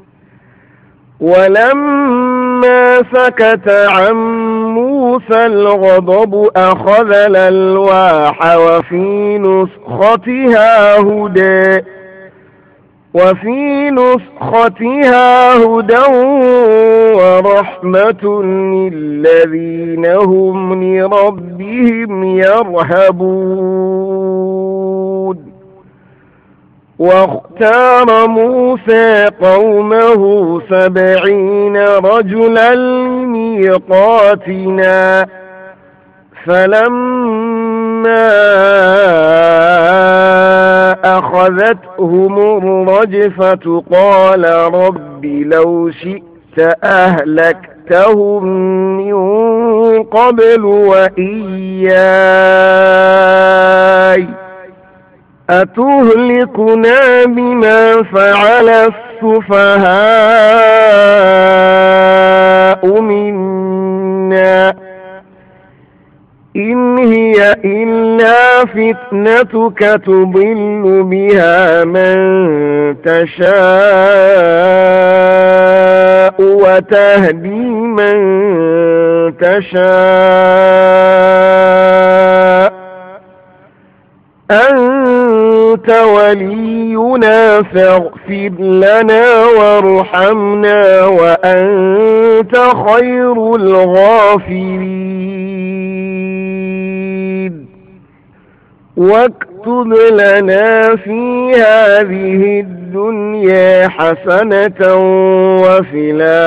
ولما سكت عن موسى الغضب أخذ الألواح وفي نسختها هدى وفي نسختها هدى ورحمة للذين هم لربهم يرهبون. واختار موسى قومه سبعين رجلا لميقاتنا فلما أخذتهم الرجفة قال رب لو شئت أهلكتهم من قبل وإياي أتهلكنا بما فعل السفهاء منا إن هي إلا فتنتك تضل بها من تشاء وتهدي من تشاء أنت ولينا فاغفر لنا وارحمنا وأنت خير الغافرين. واكتب لنا في هذه الدنيا حسنة وفي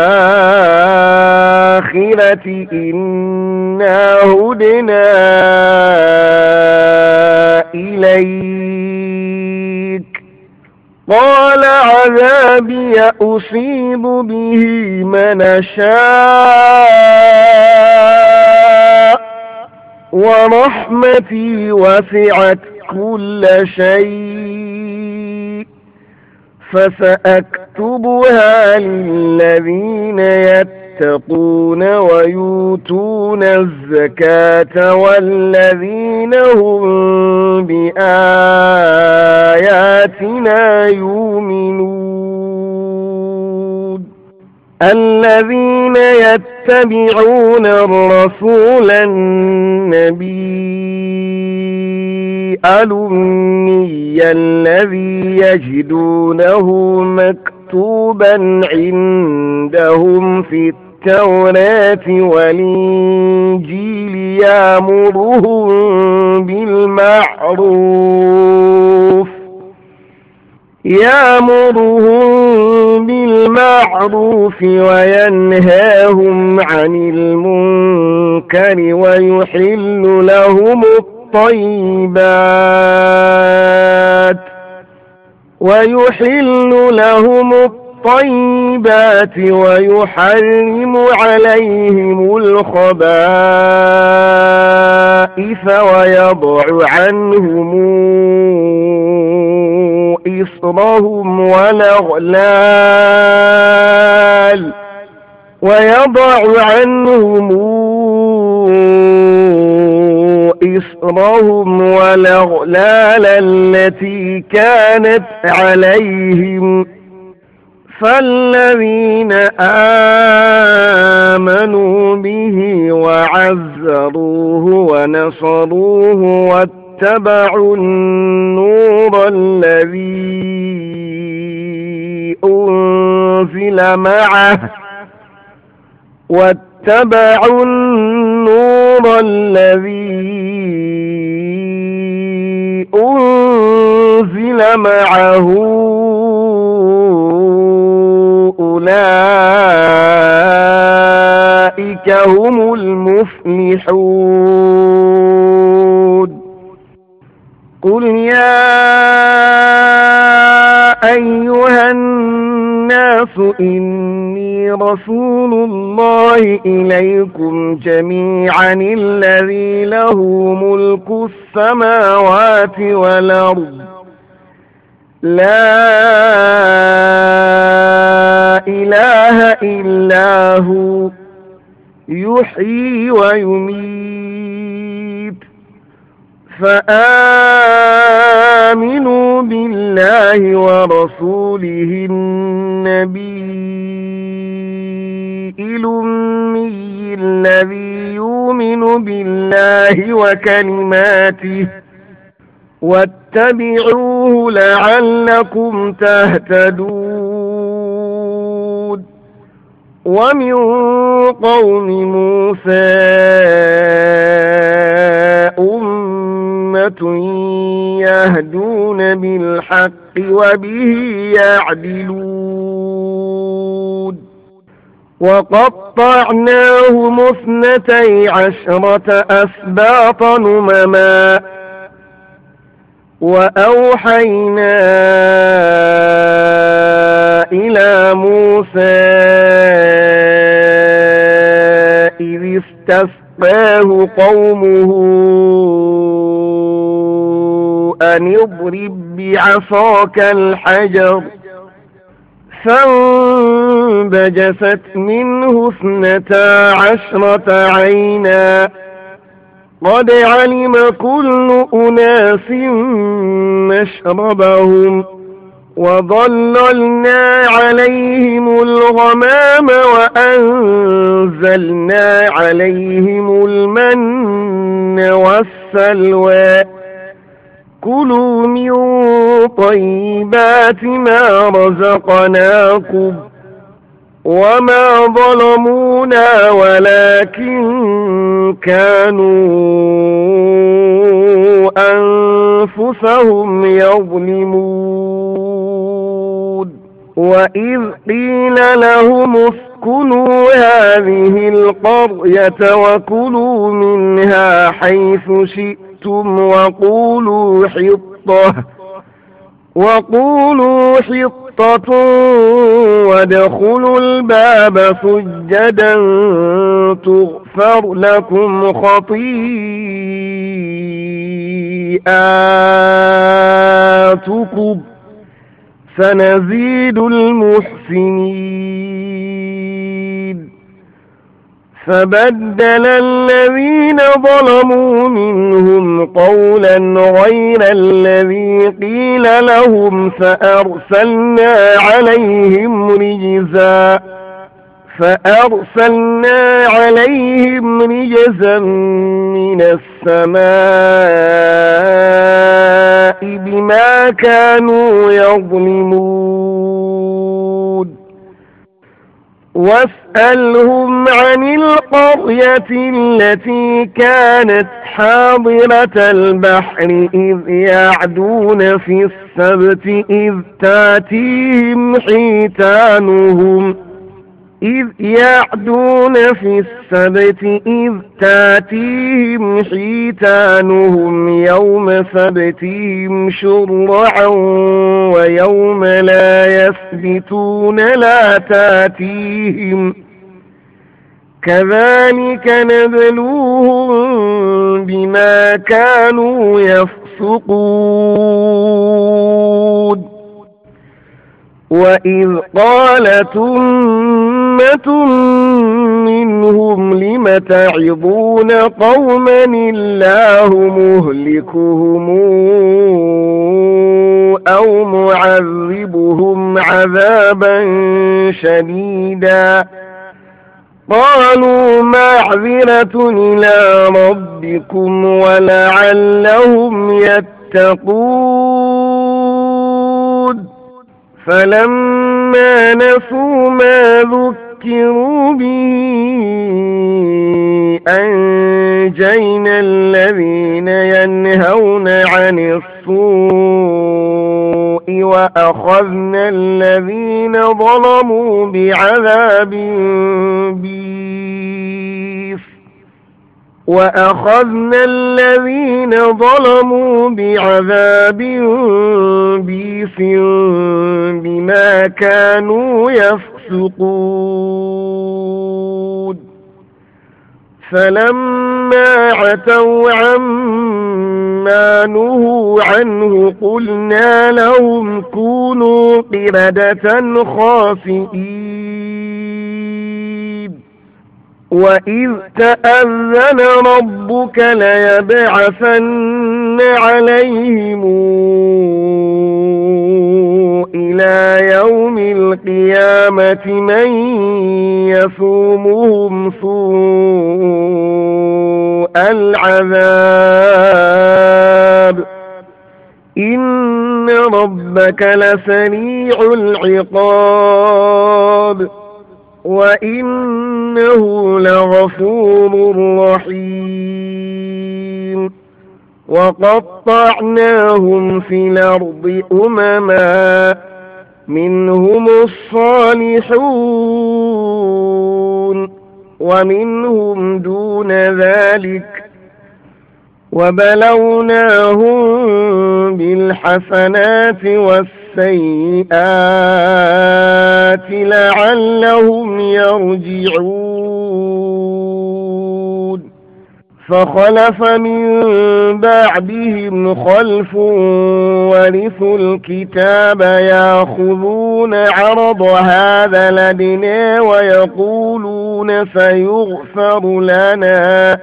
الآخرة إنا هدنا إليك قال عذابي أصيب به من أشاء ورحمتي وسعت كل شيء فسأكتبها للذين يتقون ويؤتون الزكاة والذين هم بآياتنا يؤمنون الذين يتبعون الرسول النبي الأمي الذي يجدونه مكتوبا عندهم في التوراة والإنجيل يأمرهم بالمعروف يأمرهم بالمعروف وينهاهم عن المنكر ويحل لهم الطيبات ويحل لهم الطيبات ويحرم عليهم الخبائث ويضع عنهم إصرهم والأغلال ويضع عنهم إصرهم والأغلال التي كانت عليهم فالذين آمنوا به وعزروه ونصروه واتبعوا النور الذي أنزل معه واتبعوا النور الذي أنزل معه أولئك هم المفلحون قل يا أيها الناس إني رسول الله إليكم جميعا الذي له ملك السماوات والأرض لا إله إلا هو يحيي ويميت فآمنوا بالله ورسوله النبي الأمي الذي يؤمن بالله وكلماته واتبعوه لعلكم تهتدون ومن قوم موسى أمة يهدون بالحق وبه يعدلون وقطعناهم اثنتي عشرة أسباطا أمما وأوحينا إلى موسى إذ استسقاه قومه أن اضرب بعصاك الحجر فانبجست منه اثنتا عشرة عينا قد علم كل أناس مشربهم وظللنا عليهم الغمام وأنزلنا عليهم المن والسلوى كلوا من طيبات ما رزقناكم وما ظلمونا ولكن كانوا أنفسهم يظلمون وإذ قيل لهم اسكنوا هذه القرية وكلوا منها حيث شئتم وقولوا حطة وقولوا حطة وادخلوا الباب سجدا تغفر لكم خطيئاتكم سنزيد المحسنين. فبدل الذين ظلموا منهم قولا غير الذي قيل لهم فأرسلنا عليهم رجزا فأرسلنا عليهم رجزا من السماء بما كانوا يظلمون. واسألهم عن القرية التي كانت حاضرة البحر إذ يعدون في السبت إذ تأتيهم حيتانهم إذ يعدون في السبت إذ تأتيهم حيتانهم يوم سبتهم شرعا ويوم لا يسبتون لا تأتيهم كذلك نبلوهم بما كانوا يفسقون. وإذ قالت أمة منهم لم تعظون قوما الله مهلكهم أو معذبهم عذابا شديدا قالوا معذرة إلى ربكم ولعلهم يتقون. فلما نسوا ما ذكروا به أنجينا الذين ينهون عن السوء وأخذنا الذين ظلموا بعذاب بئيس وأخذنا الذين ظلموا بعذاب بئيس بما كانوا يفسقون. فلما عتوا عما نهوا عنه قلنا لهم كونوا قردة خاسئين. وإذ تأذن ربك ليبعثن عليهم إلى يوم القيامة من يسومهم سوء العذاب إن ربك لسريع العقاب وإنه لغفور رحيم. وقطعناهم في الأرض أمما منهم الصالحون ومنهم دون ذلك وبلوناهم بالحسنات والسيئات لعلهم يرجعون. فخلف من بعدهم خلف ورثوا الكتاب يأخذون عرض هذا الأدنى ويقولون سيغفر لنا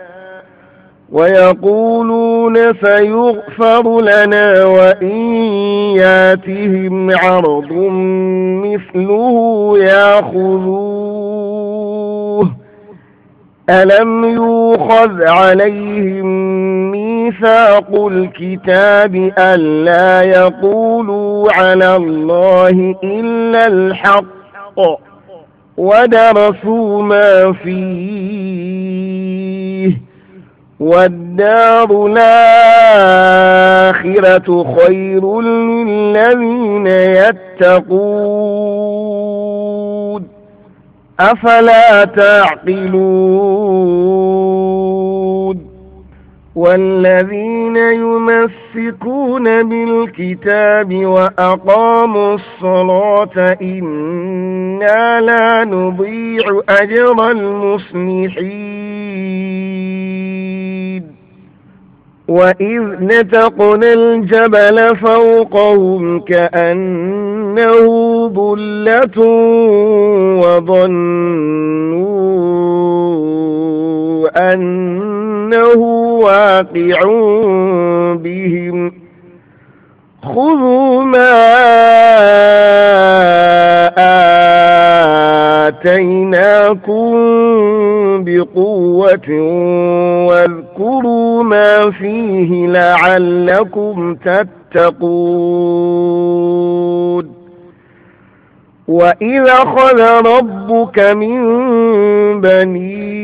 ويقولون سيغفر لنا وإن ياتهم عرض مثله يأخذوه ألم يؤخذ عليهم ميثاق الكتاب ألا يقولوا على الله إلا الحق ودرسوا ما فيه والدار الآخرة خير للذين يتقون أفلا تعقلون. والذين يمسكون بالكتاب وأقاموا الصلاة إنا لا نضيع أجر المصلحين وإذ نتقنا الجبل فوقهم كأنه ظلة وظنوا أنه واقع بهم خذوا ما آتيناكم بقوة واذكروا ما فيه لعلكم تتقون وإذا أخذ ربك من بني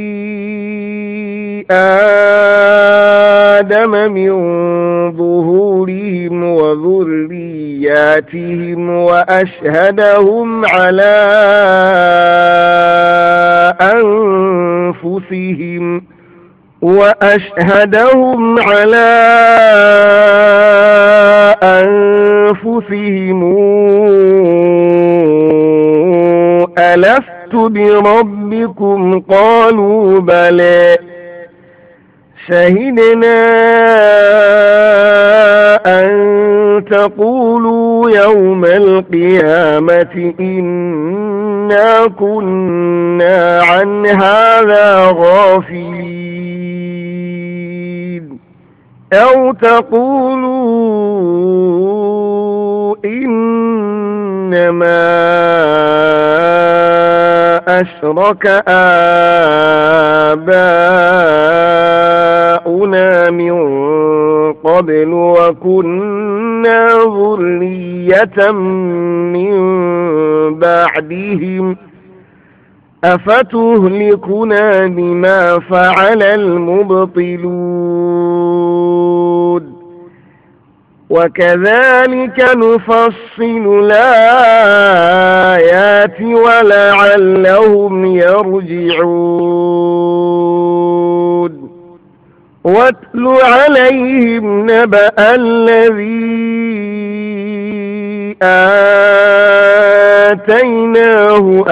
آدم من ظهورهم وذرياتهم وأشهدهم على أنفسهم وأشهدهم على أنفسهم ألست بربكم قالوا بلى شهدنا أن تقولوا يوم القيامة إنا كنا عن هذا غافلين أو تقولوا إنما أشرك آباؤنا من قبل وكنا ذرية من بعدهم أفتهلكنا بما فعل المبطلون وكذلك نفصل الآيات ولعلهم يرجعون واتل عليهم نبأ الذي آتيناه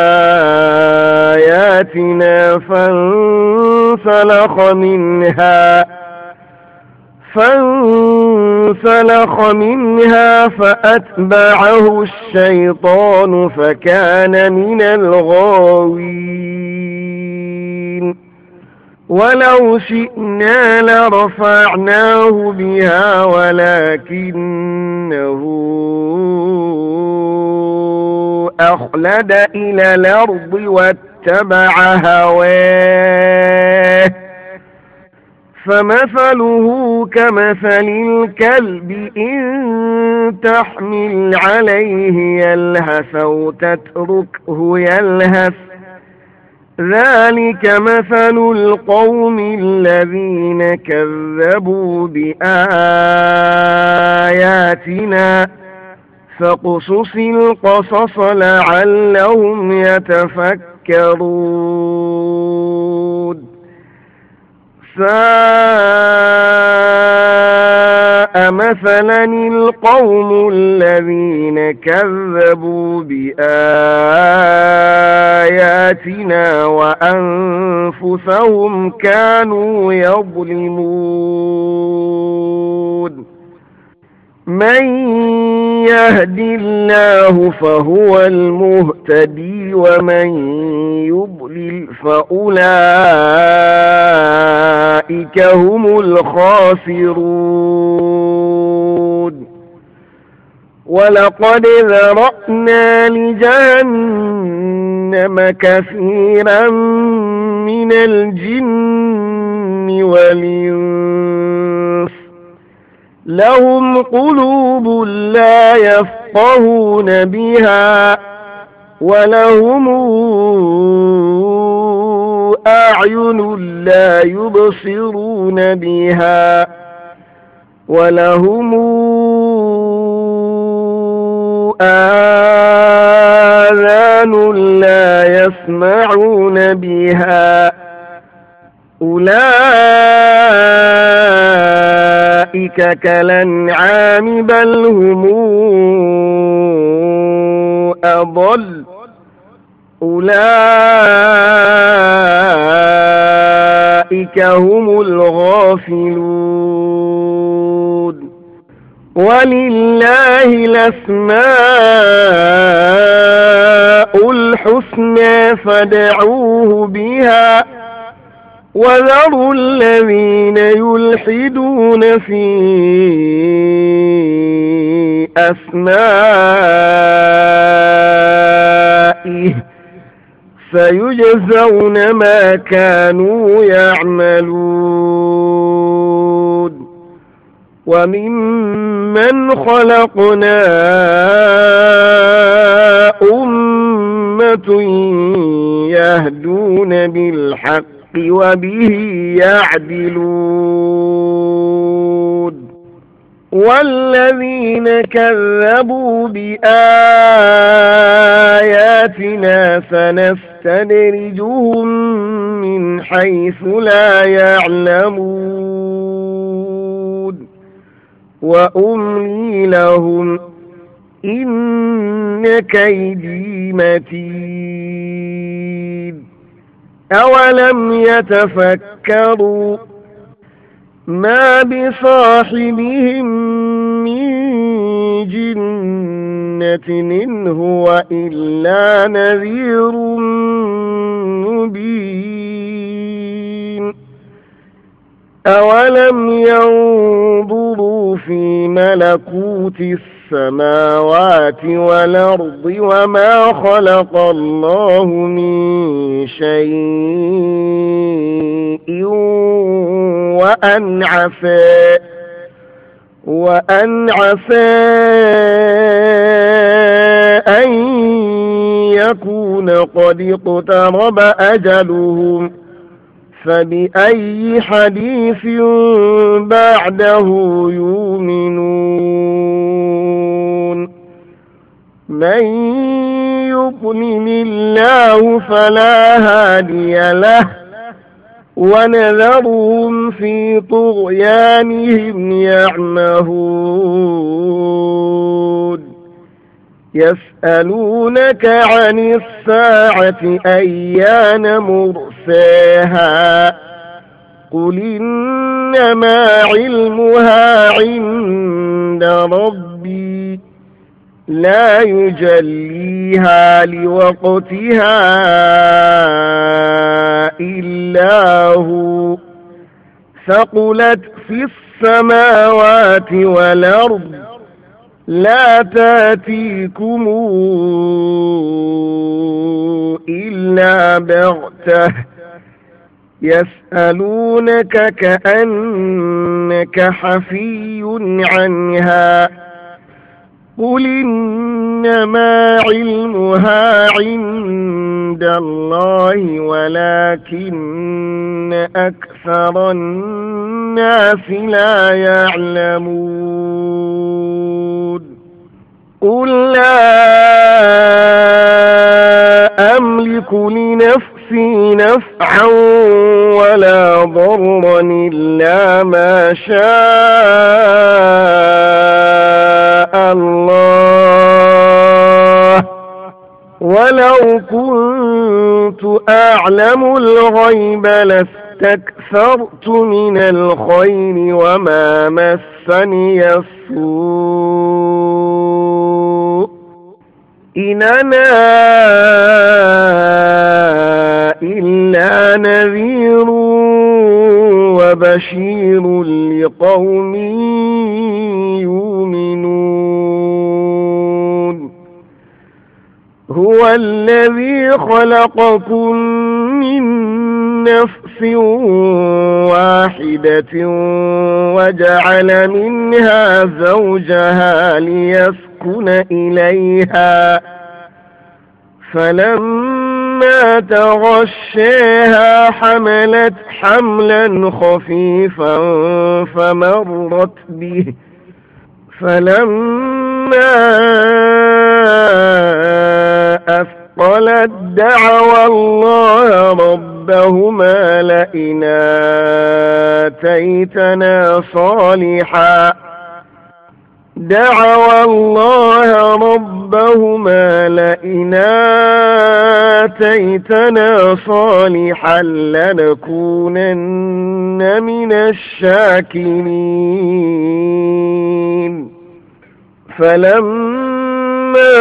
آياتنا فانسلخ منها فانسلخ منها فأتبعه الشيطان فكان من الغاوين ولو شئنا لرفعناه بها ولكنه أخلد إلى الأرض واتبع هواه فمثله كمثل الكلب إن تحمل عليه يلهث أو تتركه يلهث ذلك مثل القوم الذين كذبوا بآياتنا فاقصص القصص لعلهم يتفكرون ساء مثلا القوم الذين كذبوا بآياتنا وأنفسهم كانوا يظلمون من يهد الله فهو المهتدي ومن يضلل فأولئك هم الخاسرون ولقد ذرأنا لجهنم كثيرا من الجن والإنس لهم قلوب لا يفقهون بها ولهم أعين لا يبصرون بها ولهم آذان لا يسمعون بها أولئك كالأنعام بل هم أضل أولئك هم الغافلون ولله الأسماء الحسنى فادعوه بها وذروا الذين يلحدون في أسمائه سيجزون ما كانوا يعملون وممن خلقنا أمة يهدون بالحق وبه يعدلون والذين كذبوا بآياتنا سنستدرجهم من حيث لا يعلمون وأملي لهم إن كيدي متين أولم يتفكروا ما بصاحبهم من جنة إن هو إلا نذير مبين أولم ينظروا في ملكوت السماوات والأرض وما خلق الله من شيء وأن عسى وأن عسى أن يكون قد اقترب أجلهم فبأي حديث بعده يؤمنون من يضلل الله فلا هادي له ونذرهم في طغيانهم يعمهون يسألونك عن الساعة أيان مرساها قل إنما علمها عند ربي لا يجليها لوقتها إلا هو ثقلت في السماوات والأرض لا تأتيكم إلا بغتة يسألونك كأنك حفي عنها قل إنما علمها عند الله ولكن أكثر الناس لا يعلمون قل لا أملك لنفسي نفعا ولا ضرا إلا ما شاء الله ولو كنت أعلم الغيب لاستكثرت من الخير وما مسني السوء إن أنا إلا نذير وبشير لقوم يؤمنون هو الذي خلقكم من نفس واحدة وجعل منها زوجها ليسكن إليها فلما تغشاها حملت حملا خفيفا فمرت به فلما أثقلت قالت دعوا الله ربهما لئن آتيتنا صالحا دعوا الله ربهما لئن آتيتنا صالحا لنكونن من الشاكرين فلما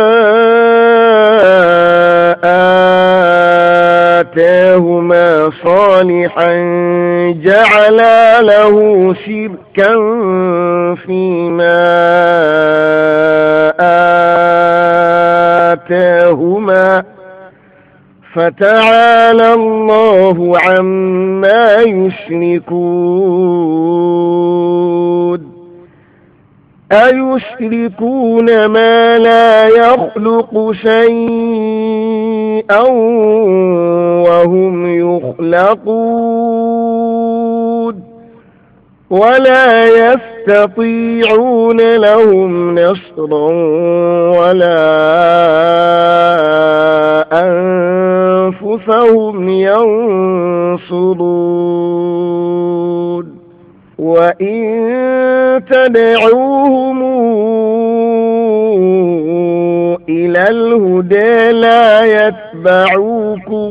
آتاهما صالحا جعلا له شركا فيما آتاهما فتعالى الله عما يشركون أيشركون ما لا يخلق شيئا وهم يخلقون ولا يستطيعون لهم نصرا ولا أنفسهم ينصرون وإن تدعوهم إلى الهدى لا يتبعوكم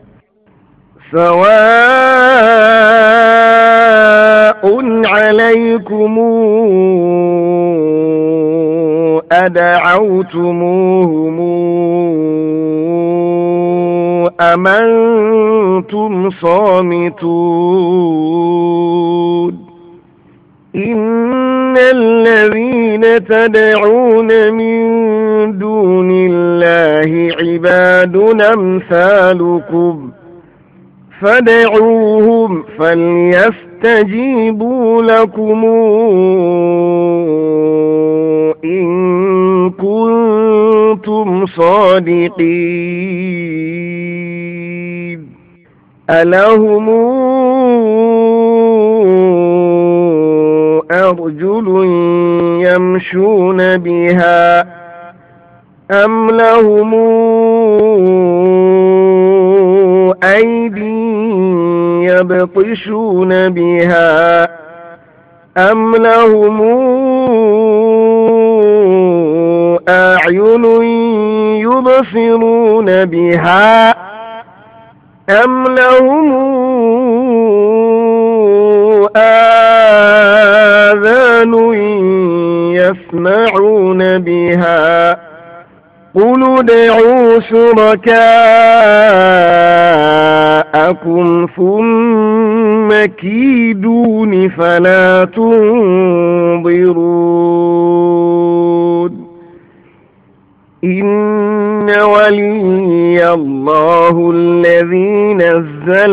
سواء عليكم أدعوتموهم أم أنتم صامتون إن الذين تدعون من دون الله عباد أمثالكم فادعوهم فليستجيبوا لكم إن كنتم صادقين ألهم أرجل يمشون بها أم لهم أيدي يبطشون بها أم لهم أعين يبصرون بها أم لهم آذان يسمعون بها قل ادعوا شركاءكم ثم كيدون فلا تنظرون إن ولي الله الذي نزل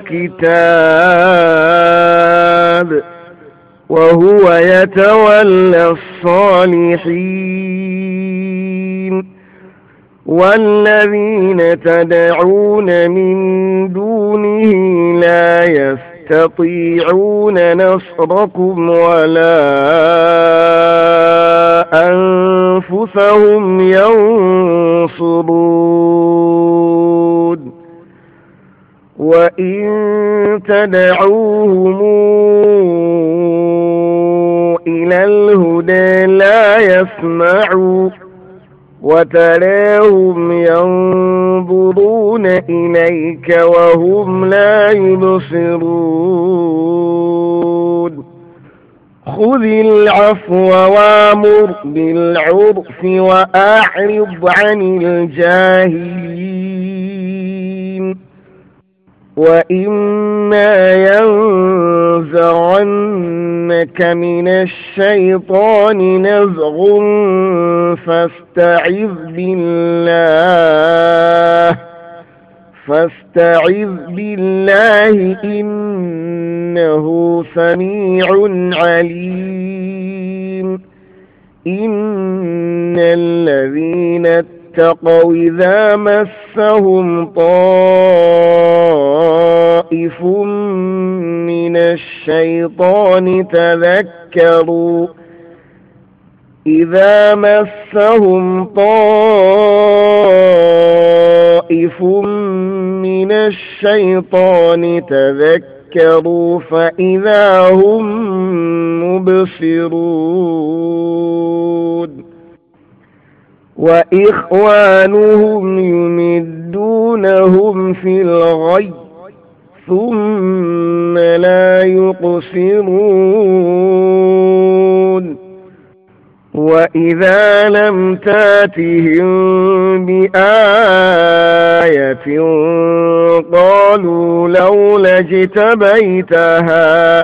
الكتاب وهو يتولى الصالحين والذين تدعون من دونه لا يستطيعون نصركم ولا أنفسهم ينصرون وإن تدعوهم إلى الهدى لا يسمعوا وتراهم ينظرون إليك وهم لا يبصرون خذ العفو وامر بالعرف وأعرض عن الجاهلين وإما ينزغنك من الشيطان نزغ فاستعذ بالله فاستعذ بالله إنه سميع عليم إن الذين اتقوا إذا مسهم طائف من الشيطان تذكروا إذا مسهم طائف طائف من الشيطان تذكروا فإذا هم مبصرون وإخوانهم يمدونهم في الغي ثم لا يقصرون وإذا لم تاتهم بآية قالوا لولا اجتبيتها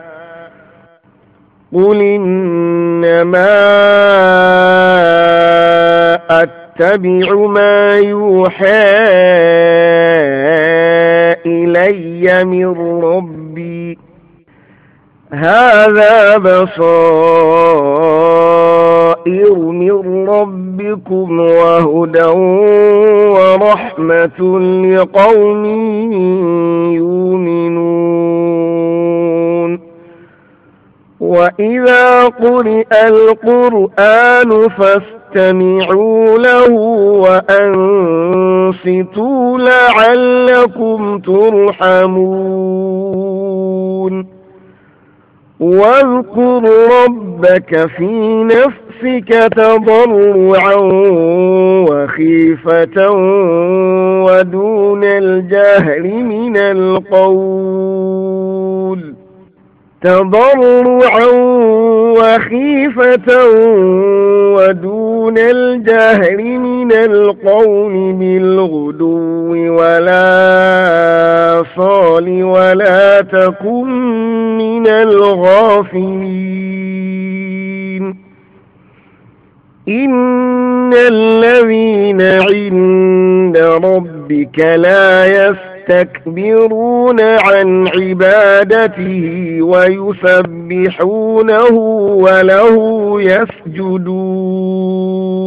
قل إنما أتبع ما يوحى إلي من ربي هذا بصائر من ربكم وهدى ورحمة لقوم يؤمنون وإذا قرئ القرآن فاستمعوا له وأنصتوا لعلكم ترحمون واذكر ربك في نفسك تضرعا وخيفة ودون الجهر من القول تضرعا وخيفة ودون الجهر من القول بالغدو ولا صال ولا تكن من الغافلين إن الذين عند ربك لا يستكبرون عن عبادته ويسبحونه وله يسجدون